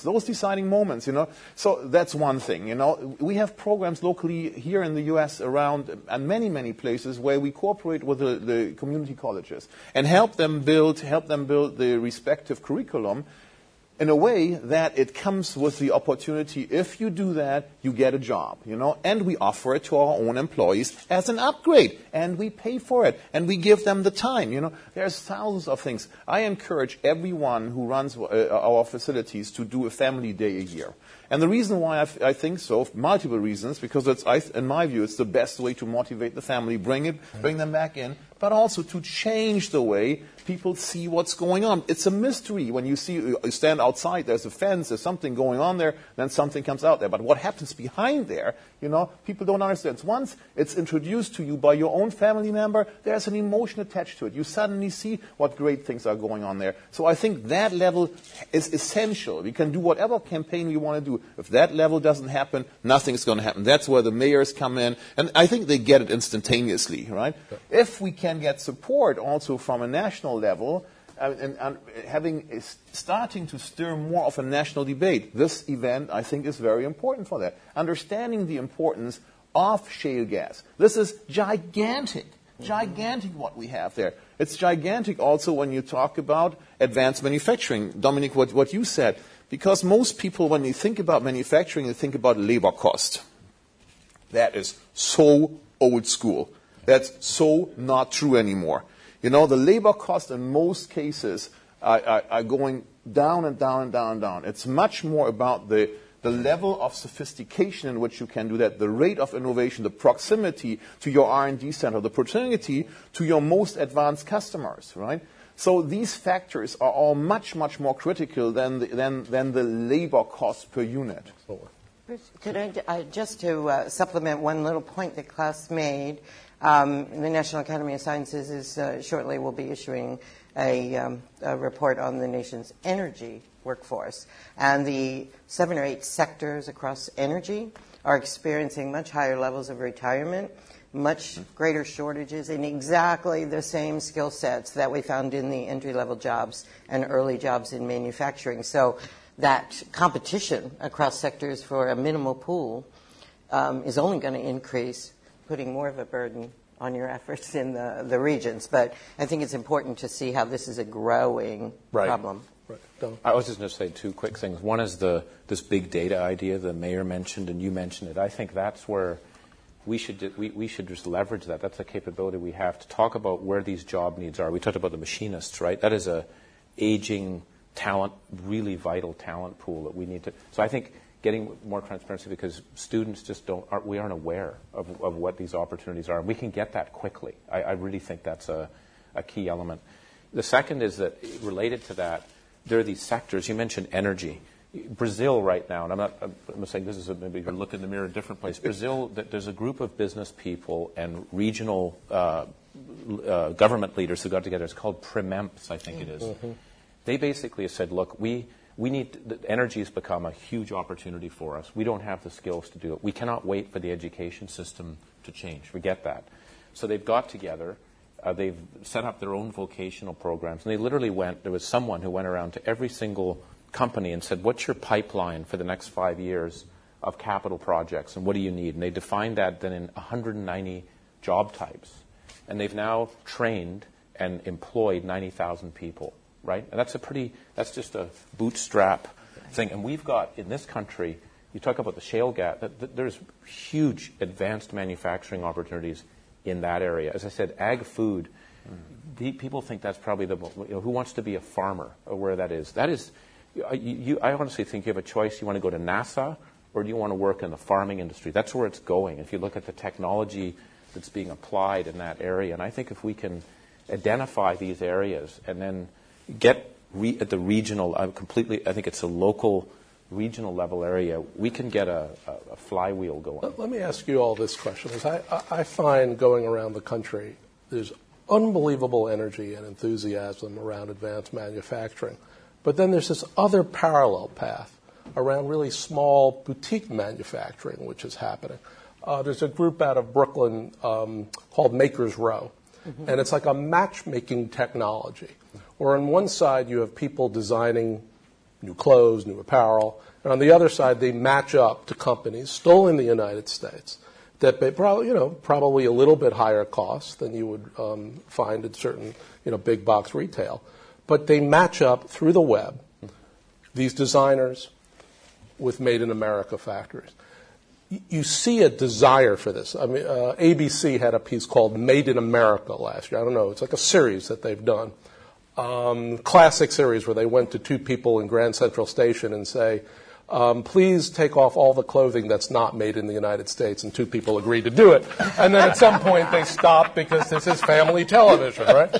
you know. So that's one thing, you know. We have programs locally here in the U.S. around, and many places, where we cooperate with the community colleges and help them build the respective curriculum in a way that it comes with the opportunity, if you do that, you get a job, you know, and we offer it to our own employees as an upgrade, and we pay for it, and we give them the time, you know. There's thousands of things. I encourage everyone who runs our facilities to do a family day a year. And the reason why I think so, multiple reasons, because in my view, it's the best way to motivate the family, bring them back in, but also to change the way people see what's going on. It's a mystery. When you stand outside, there's a fence, there's something going on there, then something comes out there. But what happens behind there, you know, people don't understand. Once it's introduced to you by your own family member, there's an emotion attached to it. You suddenly see what great things are going on there. So I think that level is essential. We can do whatever campaign we want to do. If that level doesn't happen, nothing's going to happen. That's where the mayors come in, and I think they get it instantaneously, right? If we can get support also from a national level, and starting to stir more of a national debate, this event, I think, is very important for that. Understanding the importance of shale gas. This is gigantic what we have there. It's gigantic also when you talk about advanced manufacturing. Dominic, what you said. Because most people, when they think about manufacturing, they think about labor cost. That is so old school. That's so not true anymore. You know, the labor cost in most cases are going down and down and down and down. It's much more about the level of sophistication in which you can do that, the rate of innovation, the proximity to your R&D center, the proximity to your most advanced customers, right? So these factors are all much more critical than the labor cost per unit. Could I just to supplement one little point that Klaus made, the National Academy of Sciences shortly will be issuing a report on the nation's energy workforce, and the 7 or 8 sectors across energy are experiencing much higher levels of retirement, much greater shortages in exactly the same skill sets that we found in the entry-level jobs and early jobs in manufacturing. So that competition across sectors for a minimal pool is only going to increase, putting more of a burden on your efforts in the regions. But I think it's important to see how this is a growing problem. Right. I was just going to say 2 quick things. One is this big data idea the mayor mentioned, and you mentioned it. I think that's where we should just leverage that. That's a capability we have to talk about where these job needs are. We talked about the machinists, right? That is a aging talent, really vital talent pool that we need to. So I think getting more transparency, because students just we aren't aware of what these opportunities are. And we can get that quickly. I really think that's a key element. The second is that, related to that, there are these sectors. You mentioned energy. Brazil right now, and I'm not saying this is maybe you look in the mirror in a different place. Brazil, there's a group of business people and regional government leaders who got together. It's called PRIMEMPS, I think it is. Mm-hmm. They basically said, look, we need, energy has become a huge opportunity for us. We don't have the skills to do it. We cannot wait for the education system to change. We get that. So they've got together. They've set up their own vocational programs. And they literally there was someone who went around to every single company and said, what's your pipeline for the next 5 years of capital projects, and what do you need? And they defined that then in 190 job types. And they've now trained and employed 90,000 people, right? And that's just a bootstrap thing. And we've got, in this country, you talk about the shale gas, there's huge advanced manufacturing opportunities in that area. As I said, ag food, people think that's probably who wants to be a farmer, or where that is. That is, I honestly think you have a choice. You want to go to NASA, or do you want to work in the farming industry? That's where it's going. If you look at the technology that's being applied in that area, and I think if we can identify these areas and then get at the regional, I think it's a local, regional level area, we can get a flywheel going. Let me ask you all this question. I find going around the country, there's unbelievable energy and enthusiasm around advanced manufacturing. But then there's this other parallel path around really small boutique manufacturing, which is happening. There's a group out of Brooklyn called Makers Row, and it's like a matchmaking technology, where on one side you have people designing new clothes, new apparel, and on the other side they match up to companies still in the United States that pay probably a little bit higher cost than you would find at certain big box retail. But they match up through the web, these designers with Made in America factories. You see a desire for this. I mean, ABC had a piece called Made in America last year. I don't know. It's like a series that they've done. Classic series where they went to two people in Grand Central Station and say, please take off all the clothing that's not made in the United States, and two people agreed to do it. And then at some point they stopped because this is family television, right?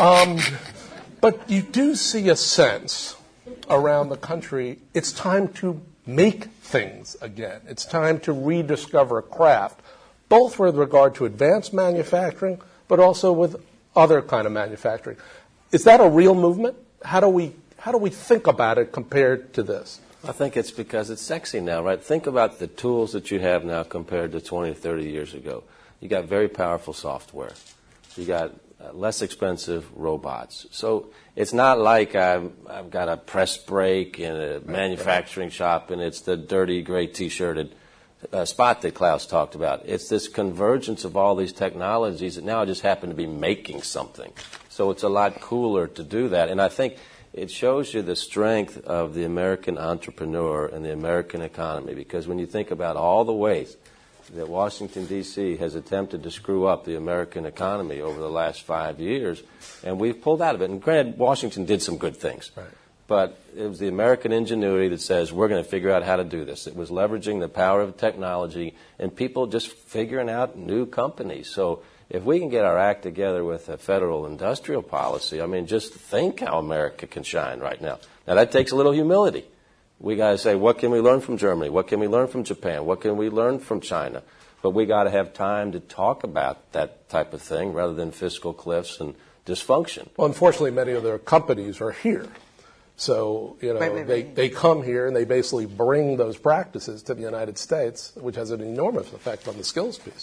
But you do see a sense around the country, it's time to make things again. It's time to rediscover craft, both with regard to advanced manufacturing, but also with other kind of manufacturing. Is that a real movement? How do we think about it compared to this? I think it's because it's sexy now, right? Think about the tools that you have now compared to 20 or 30 years ago. You got very powerful software. You got less expensive robots. So it's not like I've got a press brake in a manufacturing shop and it's the dirty gray T-shirted spot that Klaus talked about. It's this convergence of all these technologies that now just happen to be making something. So it's a lot cooler to do that. And I think it shows you the strength of the American entrepreneur and the American economy, because when you think about all the ways that Washington, D.C. has attempted to screw up the American economy over the last 5 years, and we've pulled out of it. And granted, Washington did some good things. Right. But it was the American ingenuity that says, we're going to figure out how to do this. It was leveraging the power of technology and people just figuring out new companies. So if we can get our act together with a federal industrial policy, I mean, just think how America can shine right now. Now, that takes a little humility. We got to say, what can we learn from Germany? What can we learn from Japan? What can we learn from China? But we got to have time to talk about that type of thing rather than fiscal cliffs and dysfunction. Well, unfortunately, many of their companies are here. So, they come here and they basically bring those practices to the United States, which has an enormous effect on the skills piece.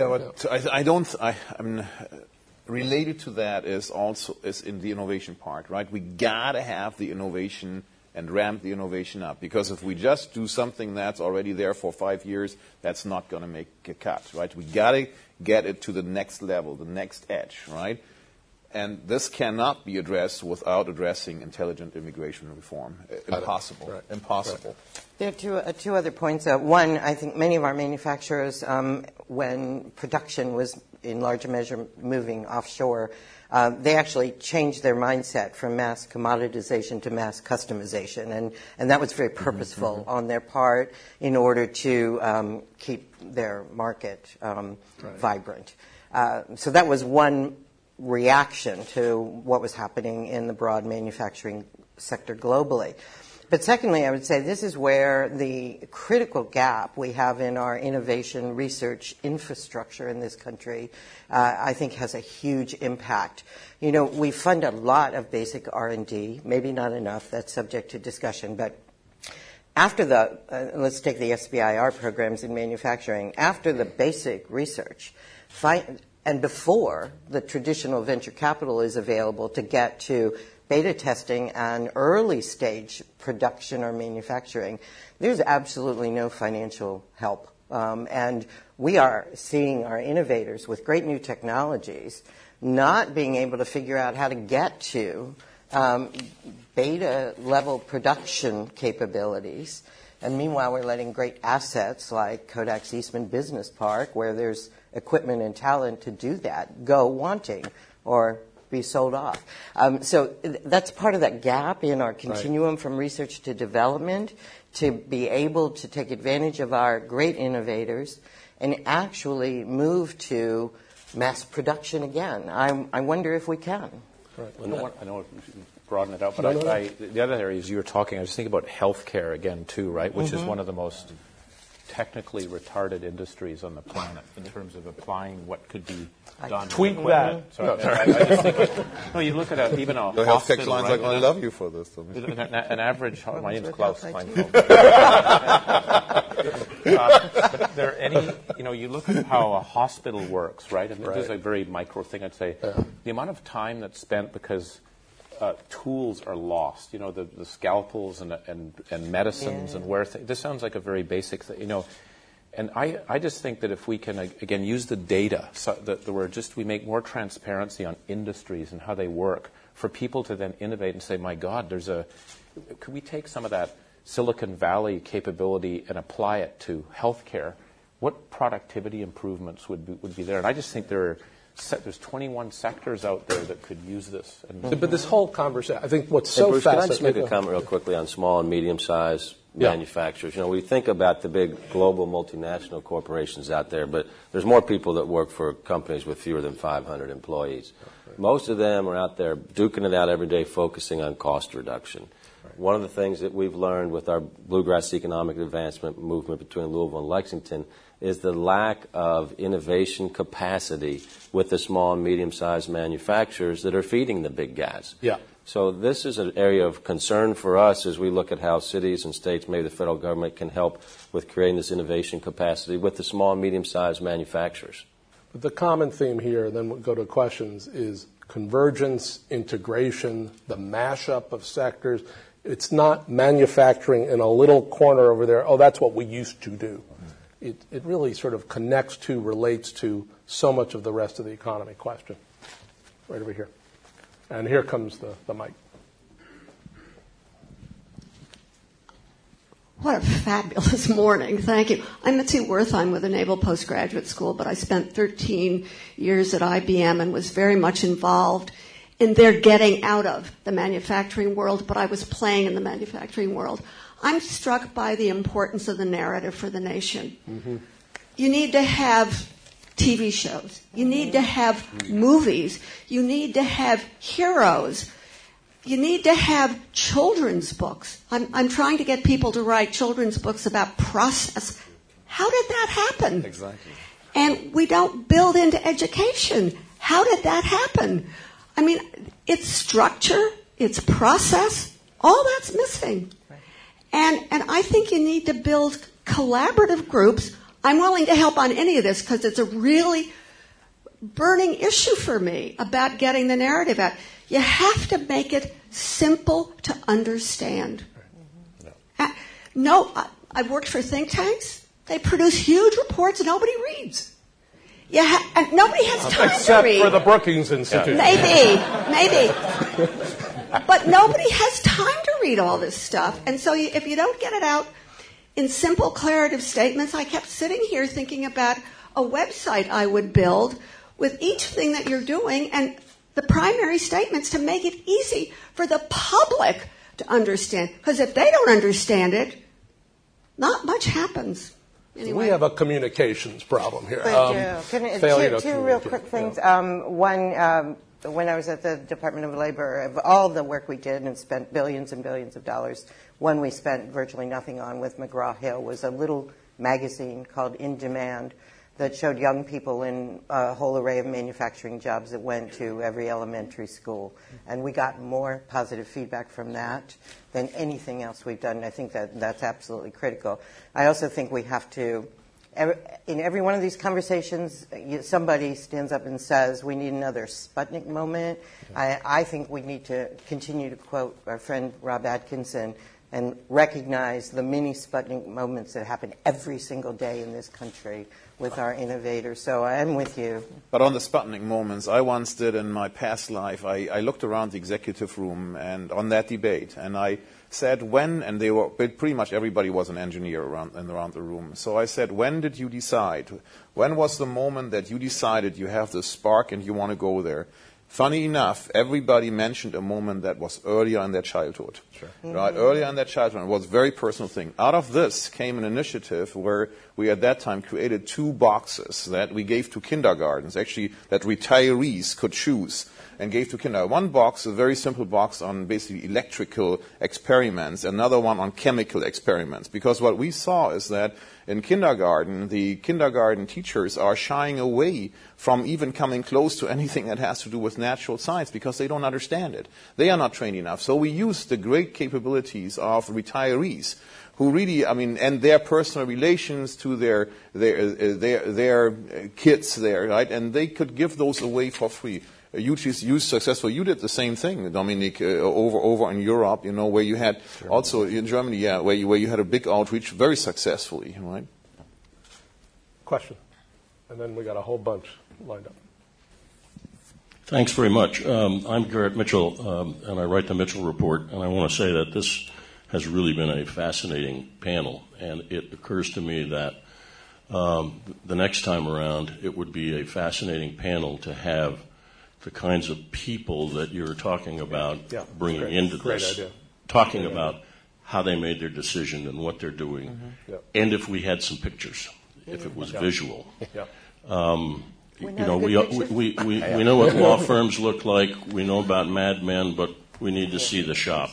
I mean, related to that is in the innovation part, right? We got to have the innovation and ramp the innovation up, because if we just do something that's already there for 5 years, that's not going to make a cut, right? We got to get it to the next level, the next edge, right? And this cannot be addressed without addressing intelligent immigration reform. Impossible. Right. Impossible. There are two other points. One, I think many of our manufacturers, when production was in large measure moving offshore, they actually changed their mindset from mass commoditization to mass customization. And that was very purposeful on their part in order to keep their market vibrant. So that was one reaction to what was happening in the broad manufacturing sector globally. But secondly, I would say this is where the critical gap we have in our innovation research infrastructure in this country, I think, has a huge impact. You know, we fund a lot of basic R&D, maybe not enough, that's subject to discussion, but after let's take the SBIR programs in manufacturing, after the basic research, and before the traditional venture capital is available to get to beta testing and early stage production or manufacturing, there's absolutely no financial help. And we are seeing our innovators with great new technologies not being able to figure out how to get to beta level production capabilities. And meanwhile, we're letting great assets like Kodak's Eastman Business Park, where there's equipment and talent to do that, go wanting or be sold off. So that's part of that gap in our continuum from research to development, to be able to take advantage of our great innovators and actually move to mass production again. I wonder if we can. Right. I know broaden it out, but the other areas you were talking, I was thinking about healthcare again too, right? Which is one of the most technically retarded industries on the planet in terms of applying what could be done. Tweet that. I just think you look at even a The health tech lines are going to love you for this. An average. My name's Klaus Kleinfeld. But there any, you look at how a hospital works, right? And this is a very micro thing. I'd say the amount of time that's spent because tools are lost. The scalpels and medicines and where this sounds like a very basic thing. And I just think that if we can again use the data, so that we make more transparency on industries and how they work, for people to then innovate and say, my God, could we take some of that Silicon Valley capability and apply it to healthcare? What productivity improvements would be there? And I just think there's 21 sectors out there that could use this. But this whole conversation, I think what's so Bruce, fascinating... can I just make a comment real quickly on small and medium-sized manufacturers? We think about the big global multinational corporations out there, but there's more people that work for companies with fewer than 500 employees. Right. Most of them are out there duking it out every day, focusing on cost reduction. Right. One of the things that we've learned with our Bluegrass Economic Advancement movement between Louisville and Lexington is the lack of innovation capacity with the small and medium-sized manufacturers that are feeding the big guys. Yeah. So this is an area of concern for us as we look at how cities and states, maybe the federal government, can help with creating this innovation capacity with the small and medium-sized manufacturers. The common theme here, then we'll go to questions, is convergence, integration, the mashup of sectors. It's not manufacturing in a little corner over there, that's what we used to do. It really sort of relates to so much of the rest of the economy. Question. Right over here. And here comes the mic. What a fabulous morning. Thank you. I'm Mitzi Worth. I'm with the Naval Postgraduate School, but I spent 13 years at IBM and was very much involved in their getting out of the manufacturing world, but I was playing in the manufacturing world. I'm struck by the importance of the narrative for the nation. Mm-hmm. You need to have TV shows. You need to have movies. You need to have heroes. You need to have children's books. I'm trying to get people to write children's books about process. How did that happen? Exactly. And we don't build into education. How did that happen? I mean, it's structure, it's process, all that's missing. And I think you need to build collaborative groups. I'm willing to help on any of this because it's a really burning issue for me about getting the narrative out. You have to make it simple to understand. I've worked for think tanks. They produce huge reports nobody reads. and nobody has time Except to read. for the Brookings Institution. Maybe. But nobody has time to read all this stuff. And so if you don't get it out in simple, declarative statements, I kept sitting here thinking about a website I would build with each thing that you're doing and the primary statements to make it easy for the public to understand. Because if they don't understand it, not much happens. Anyway. We have a communications problem here. Two real quick things. One, when I was at the Department of Labor, of all the work we did and spent billions and billions of dollars, one we spent virtually nothing on with McGraw-Hill was a little magazine called In Demand that showed young people in a whole array of manufacturing jobs that went to every elementary school. And we got more positive feedback from that than anything else we've done. And I think that's absolutely critical. I also think we have to, in every one of these conversations, somebody stands up and says, we need another Sputnik moment. I think we need to continue to quote our friend Rob Atkinson and recognize the mini Sputnik moments that happen every single day in this country with our innovators. So I'm with you. But on the Sputnik moments, I once did in my past life, I looked around the executive room and on that debate, and I said when, and they were pretty much everybody was an engineer around the room. So I said, when did you decide? When was the moment that you decided you have the spark and you want to go there? Funny enough, everybody mentioned a moment that was earlier in their childhood. Sure. Right? Earlier in their childhood. It was a very personal thing. Out of this came an initiative where we at that time created 2 boxes that we gave to kindergartens, actually that retirees could choose and gave to kindergarten. One box, a very simple box on basically electrical experiments, another one on chemical experiments. Because what we saw is that in kindergarten, the kindergarten teachers are shying away from even coming close to anything that has to do with natural science because they don't understand it. They are not trained enough. So we use the great capabilities of retirees who really, and their personal relations to their kids there, right? And they could give those away for free. You successful. You did the same thing, Dominic, over in Europe, where you had also in Germany, where you had a big outreach very successfully, right? Question. And then we got a whole bunch lined up. Thanks very much. I'm Garrett Mitchell, and I write the Mitchell Report, and I want to say that this has really been a fascinating panel, and it occurs to me that the next time around it would be a fascinating panel to have the kinds of people that you're talking about bringing into this, talking about how they made their decision and what they're doing, and if we had some pictures, if it was visual. We know what law firms look like. We know about Mad Men, but we need to see the shop.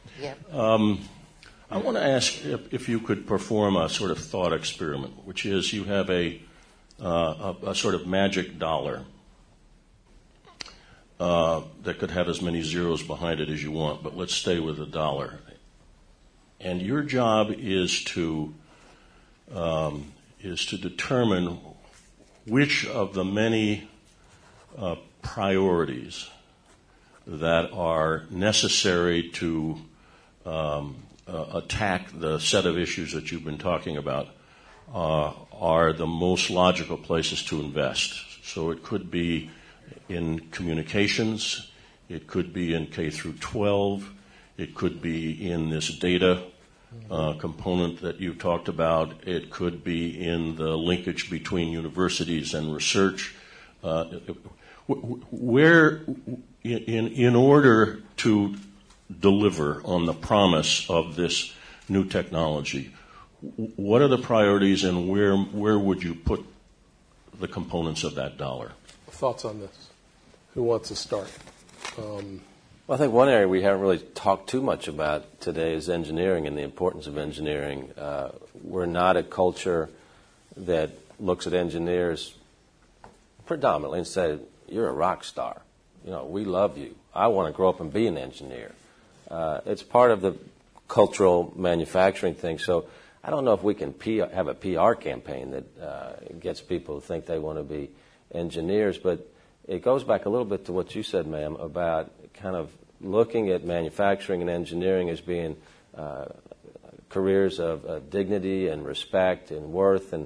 I want to ask if you could perform a sort of thought experiment, which is you have a sort of magic dollar that could have as many zeros behind it as you want, but let's stay with a dollar. And your job is to determine which of the many priorities that are necessary to attack the set of issues that you've been talking about are the most logical places to invest. So it could be in communications, it could be in K through 12, it could be in this data component that you talked about, it could be in the linkage between universities and research. Where, in order to deliver on the promise of this new technology, what are the priorities and where would you put the components of that dollar? Thoughts on this? Who wants to start? Well, I think one area we haven't really talked too much about today is engineering and the importance of engineering. We're not a culture that looks at engineers predominantly and says, you're a rock star. We love you. I want to grow up and be an engineer. It's part of the cultural manufacturing thing. So I don't know if we can have a PR campaign that gets people to think they want to be engineers, but it goes back a little bit to what you said, ma'am, about kind of looking at manufacturing and engineering as being careers of dignity and respect and worth. And,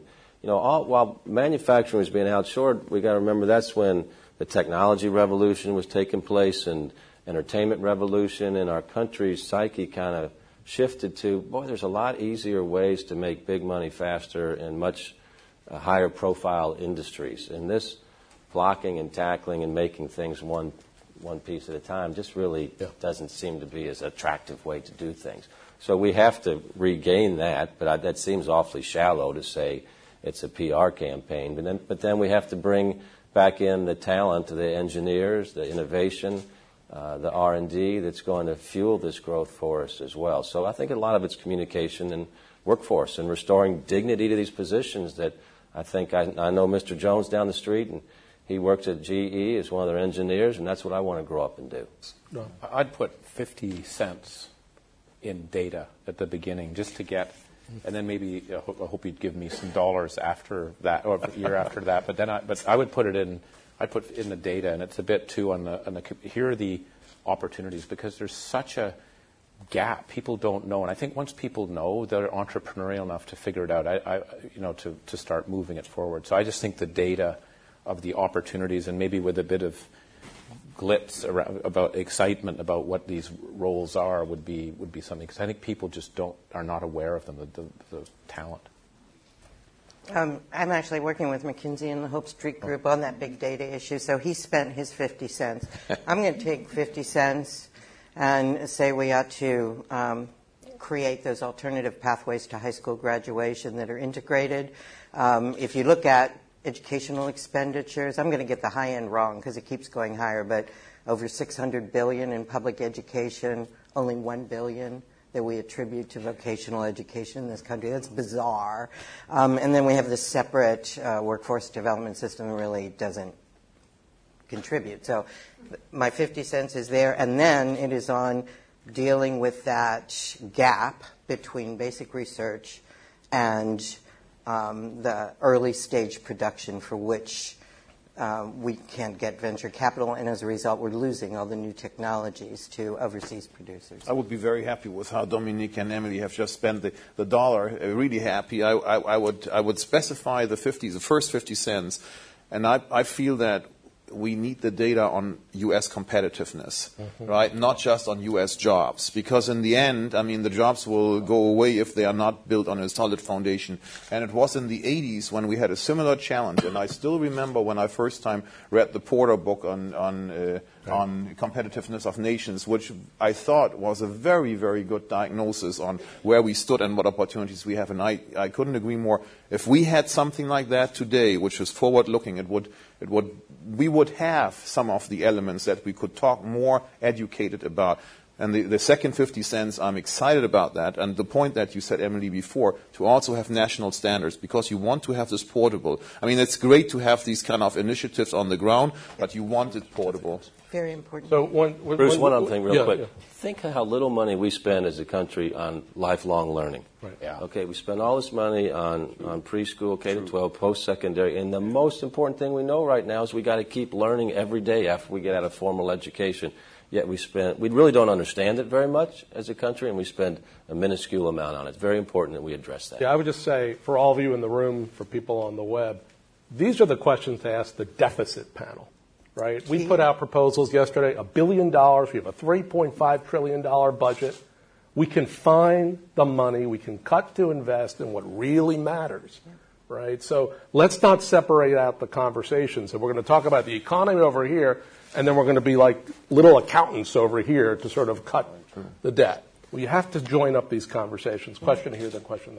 while manufacturing was being outshored, we got to remember that's when the technology revolution was taking place and entertainment revolution, and our country's psyche kind of shifted to, boy, there's a lot easier ways to make big money faster in much higher profile industries. And this blocking and tackling and making things one piece at a time just really doesn't seem to be as attractive way to do things. So we have to regain that, but that seems awfully shallow to say it's a PR campaign. But then we have to bring back in the talent, the engineers, the innovation, the R&D that's going to fuel this growth for us as well. So I think a lot of it's communication and workforce and restoring dignity to these positions that I think I know Mr. Jones down the street, and he works at GE as one of their engineers, and that's what I want to grow up and do. No. I'd put 50 cents in data at the beginning just to get, and then maybe I hope you'd give me some dollars after that or a year after that. But I would put it in. I'd put in the data, and it's a bit too on the. Here are the opportunities because there's such a gap. People don't know, and I think once people know, they're entrepreneurial enough to figure it out. To start moving it forward. So I just think the data of the opportunities, and maybe with a bit of glitz about excitement about what these roles are, would be something, because I think people just are not aware of them, the talent. I'm actually working with McKinsey and the Hope Street Group on that big data issue, so he spent his 50 cents. I'm going to take 50 cents and say we ought to create those alternative pathways to high school graduation that are integrated. If you look at educational expenditures, I'm going to get the high end wrong because it keeps going higher, but over $600 billion in public education, only $1 billion that we attribute to vocational education in this country. That's bizarre. And then we have this separate workforce development system that really doesn't contribute. So my 50 cents is there, and then it is on dealing with that gap between basic research and the early stage production for which we can't get venture capital, and as a result, we're losing all the new technologies to overseas producers. I would be very happy with how Dominique and Emily have just spent the dollar. Really happy. I would specify the first 50 cents, and I feel that we need the data on U.S. competitiveness, right? Not just on U.S. jobs, because in the end, I mean, the jobs will go away if they are not built on a solid foundation. And it was in the 80s when we had a similar challenge, and I still remember when I first time read the Porter book on competitiveness of nations, which I thought was a very, very good diagnosis on where we stood and what opportunities we have. And I couldn't agree more. If we had something like that today, which is forward-looking, we would have some of the elements that we could talk more educated about. And the second 50 cents, I'm excited about that. And the point that you said, Emily, before, to also have national standards, because you want to have this portable. I mean, it's great to have these kind of initiatives on the ground, but you want it portable. Very important. So Bruce, one other thing real quick. Yeah. Think how little money we spend as a country on lifelong learning. Right. Yeah. Okay, we spend all this money on preschool, K-12, post-secondary, and the most important thing we know right now is we got to keep learning every day after we get out of formal education. Yet we really don't understand it very much as a country, and we spend a minuscule amount on it. It's very important that we address that. Yeah, I would just say, for all of you in the room, for people on the web, these are the questions to ask the deficit panel, right? We put out proposals yesterday, $1 billion. We have a $3.5 trillion budget. We can find the money. We can cut to invest in what really matters, right? So let's not separate out the conversations. And we're going to talk about the economy over here, and then we're going to be like little accountants over here to sort of cut the debt. Well, you have to join up these conversations. Question here, then question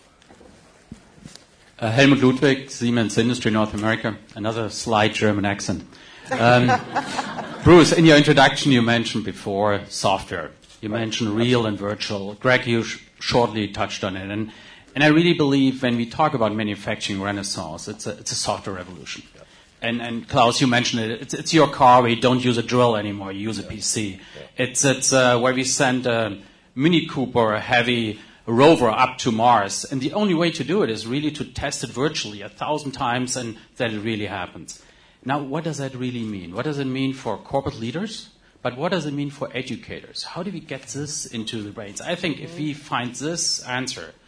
there. Helmut Ludwig, Siemens Industry North America. Another slight German accent. Bruce, in your introduction, you mentioned before software. You mentioned real and virtual. Greg, you shortly touched on it. And I really believe when we talk about manufacturing renaissance, it's a software revolution. And Klaus, you mentioned it. It's your car where you don't use a drill anymore. You use a PC. It's where we send a Mini Cooper heavy rover up to Mars. And the only way to do it is really to test it virtually 1,000 times and that it really happens. Now, what does that really mean? What does it mean for corporate leaders? But what does it mean for educators? How do we get this into the brains? I think if we find this answer,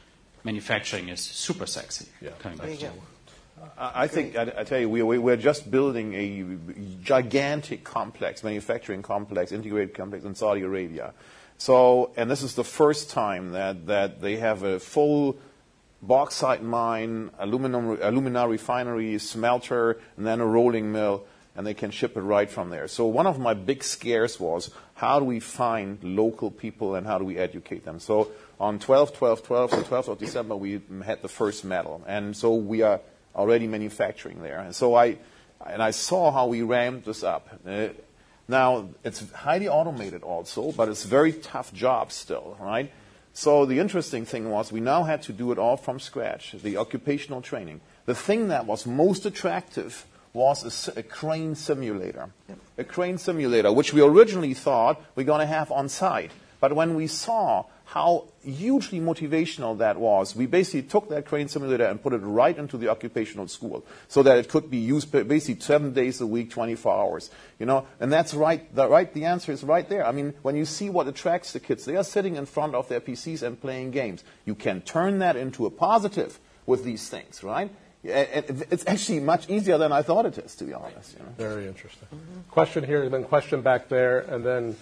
manufacturing is super sexy. Coming back to I think, I tell you, we're just building a gigantic complex, manufacturing complex, integrated complex in Saudi Arabia. So, and this is the first time that they have a full bauxite mine, alumina refinery, smelter, and then a rolling mill, and they can ship it right from there. So one of my big scares was, how do we find local people and how do we educate them? So on 12th of December, we had the first medal. And so we are already manufacturing there. And so I saw how we ramped this up. Now, it's highly automated also, but it's a very tough job still, right? So the interesting thing was we now had to do it all from scratch, the occupational training. The thing that was most attractive was a crane simulator. Yep. A crane simulator, which we originally thought we're going to have on site. But when we saw how hugely motivational that was, we basically took that crane simulator and put it right into the occupational school so that it could be used basically 7 days a week, 24 hours. And that's right. The answer is right there. I mean, when you see what attracts the kids, they are sitting in front of their PCs and playing games. You can turn that into a positive with these things, right? It's actually much easier than I thought it is, to be honest. Very interesting. Mm-hmm. Question here, then question back there, and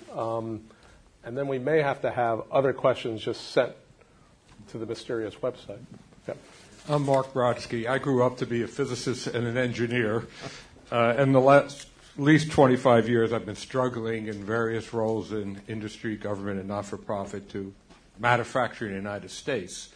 then we may have to have other questions just sent to the mysterious website. Yep. I'm Mark Brodsky. I grew up to be a physicist and an engineer. And the last at least 25 years, I've been struggling in various roles in industry, government, and not-for-profit to manufacture in the United States.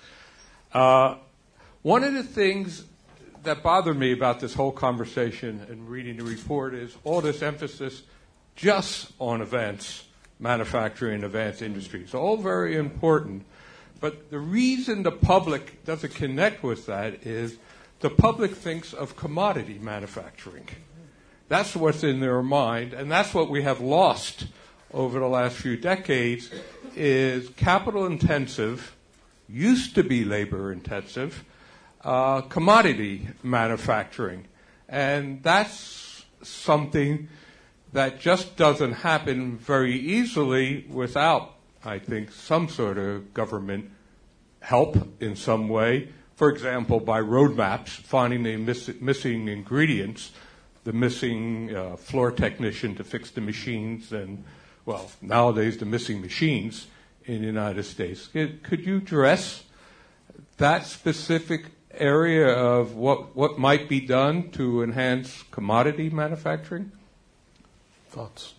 One of the things that bothered me about this whole conversation and reading the report is all this emphasis just on events, manufacturing, advanced industries. All very important. But the reason the public doesn't connect with that is the public thinks of commodity manufacturing. That's what's in their mind, and that's what we have lost over the last few decades is capital intensive, used to be labor intensive, commodity manufacturing. And that's something that just doesn't happen very easily without, I think, some sort of government help in some way. For example, by roadmaps, finding the missing ingredients, the missing floor technician to fix the machines, and, well, nowadays the missing machines in the United States. Could you address that specific area of what might be done to enhance commodity manufacturing? Thoughts?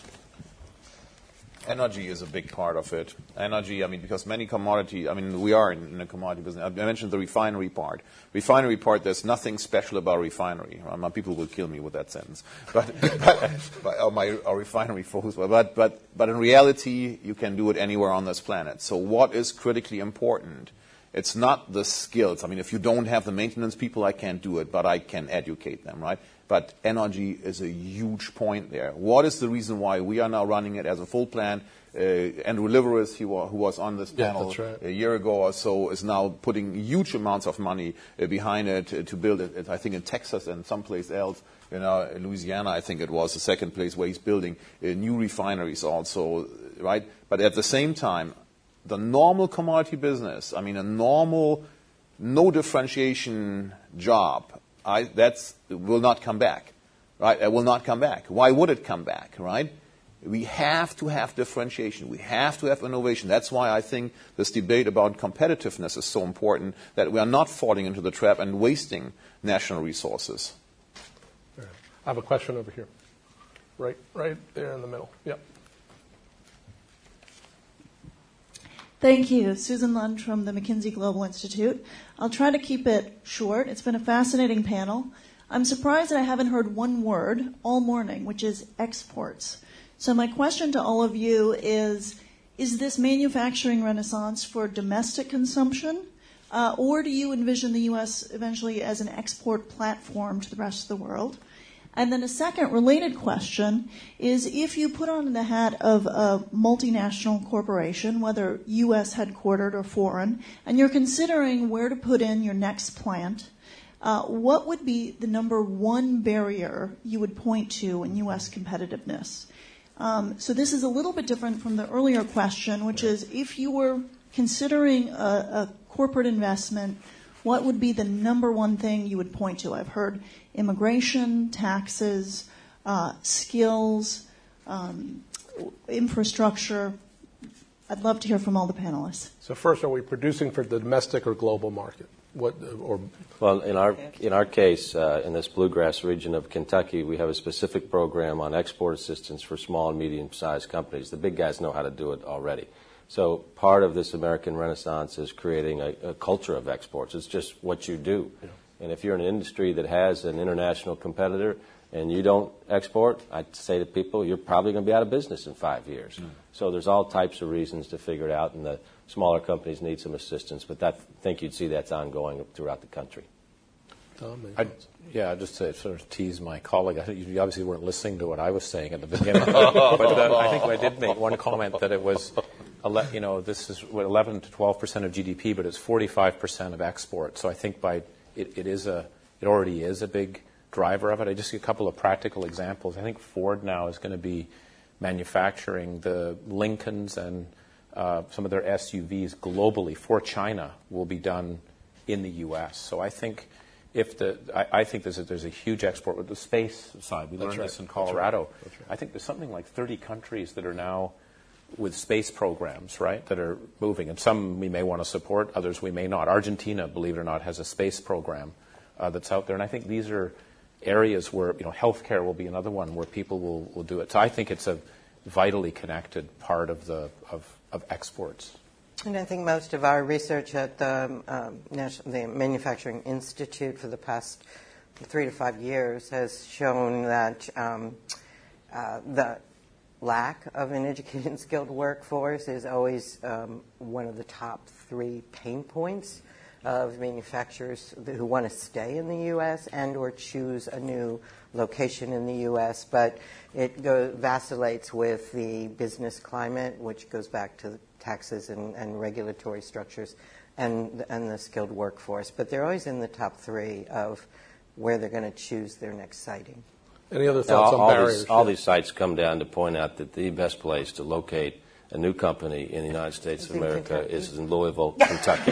Energy is a big part of it. Energy, because many commodity, we are in a commodity business. I mentioned the refinery part. Refinery part, there's nothing special about refinery. My people will kill me with that sentence. But our refinery folks. But in reality, you can do it anywhere on this planet. So what is critically important? It's not the skills. If you don't have the maintenance people, I can't do it, but I can educate them, right? But energy is a huge point there. What is the reason why we are now running it as a full plan? Andrew Liveris, who was on this panel a year ago or so, is now putting huge amounts of money behind it to build it, I think, in Texas and someplace else. In Louisiana, I think it was the second place where he's building new refineries also, right? But at the same time, the normal commodity business, a normal, no differentiation job, will not come back, right? It will not come back. Why would it come back, right? We have to have differentiation. We have to have innovation. That's why I think this debate about competitiveness is so important, that we are not falling into the trap and wasting national resources. I have a question over here. Right there in the middle. Yep. Thank you. Susan Lund from the McKinsey Global Institute. I'll try to keep it short. It's been a fascinating panel. I'm surprised that I haven't heard one word all morning, which is exports. So my question to all of you is this manufacturing renaissance for domestic consumption, or do you envision the U.S. eventually as an export platform to the rest of the world? And then a second related question is, if you put on the hat of a multinational corporation, whether U.S. headquartered or foreign, and you're considering where to put in your next plant, what would be the number one barrier you would point to in U.S. competitiveness? So this is a little bit different from the earlier question, which is if you were considering a corporate investment, what would be the number one thing you would point to? I've heard immigration, taxes, skills, infrastructure. I'd love to hear from all the panelists. So first, are we producing for the domestic or global market? Well, in our case, in this bluegrass region of Kentucky, we have a specific program on export assistance for small and medium-sized companies. The big guys know how to do it already. So part of this American Renaissance is creating a culture of exports. It's just what you do. Yeah. And if you're in an industry that has an international competitor and you don't export, I'd say to people, you're probably going to be out of business in 5 years. Mm. So there's all types of reasons to figure it out, and the smaller companies need some assistance, but I think you'd see that's ongoing throughout the country. Just to sort of tease my colleague, I think you obviously weren't listening to what I was saying at the beginning, but I think I did make one comment that it was, this is 11 to 12% of GDP, but it's 45% of export. So I think it already is a big driver of it. I just see a couple of practical examples. I think Ford now is going to be manufacturing the Lincolns and some of their SUVs globally for China will be done in the U.S. So I think there's a huge export with the space side. We learned this in Colorado. That's right. I think there's something like 30 countries that are now with space programs, right, that are moving. And some we may want to support, others we may not. Argentina, believe it or not, has a space program that's out there. And I think these are areas where, healthcare will be another one where people will do it. So I think it's a vitally connected part of exports. And I think most of our research at the Manufacturing Institute for the past 3 to 5 years has shown that the lack of an educated and skilled workforce is always one of the top 3 pain points of manufacturers who want to stay in the U.S. and or choose a new location in the U.S., but it vacillates with the business climate, which goes back to taxes and regulatory structures and the skilled workforce. But they're always in the top 3 of where they're going to choose their next siting. Any other thoughts on barriers? All these sites come down to point out that the best place to locate a new company in the United States of America is in Louisville, Kentucky.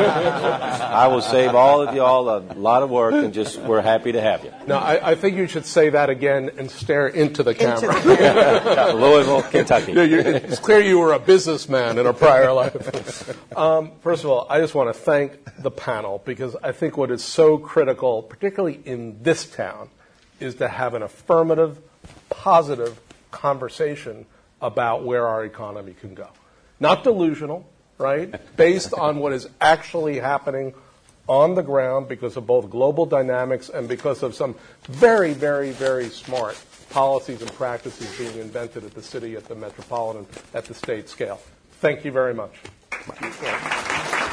I will save all of y'all a lot of work, and we're happy to have you. No, I think you should say that again and stare into the camera. Louisville, Kentucky. It's clear you were a businessman in a prior life. First of all, I just want to thank the panel, because I think what is so critical, particularly in this town, is to have an affirmative, positive conversation about where our economy can go. Not delusional, right? Based on what is actually happening on the ground because of both global dynamics and because of some very, very, very smart policies and practices being invented at the city, at the metropolitan, at the state scale. Thank you very much.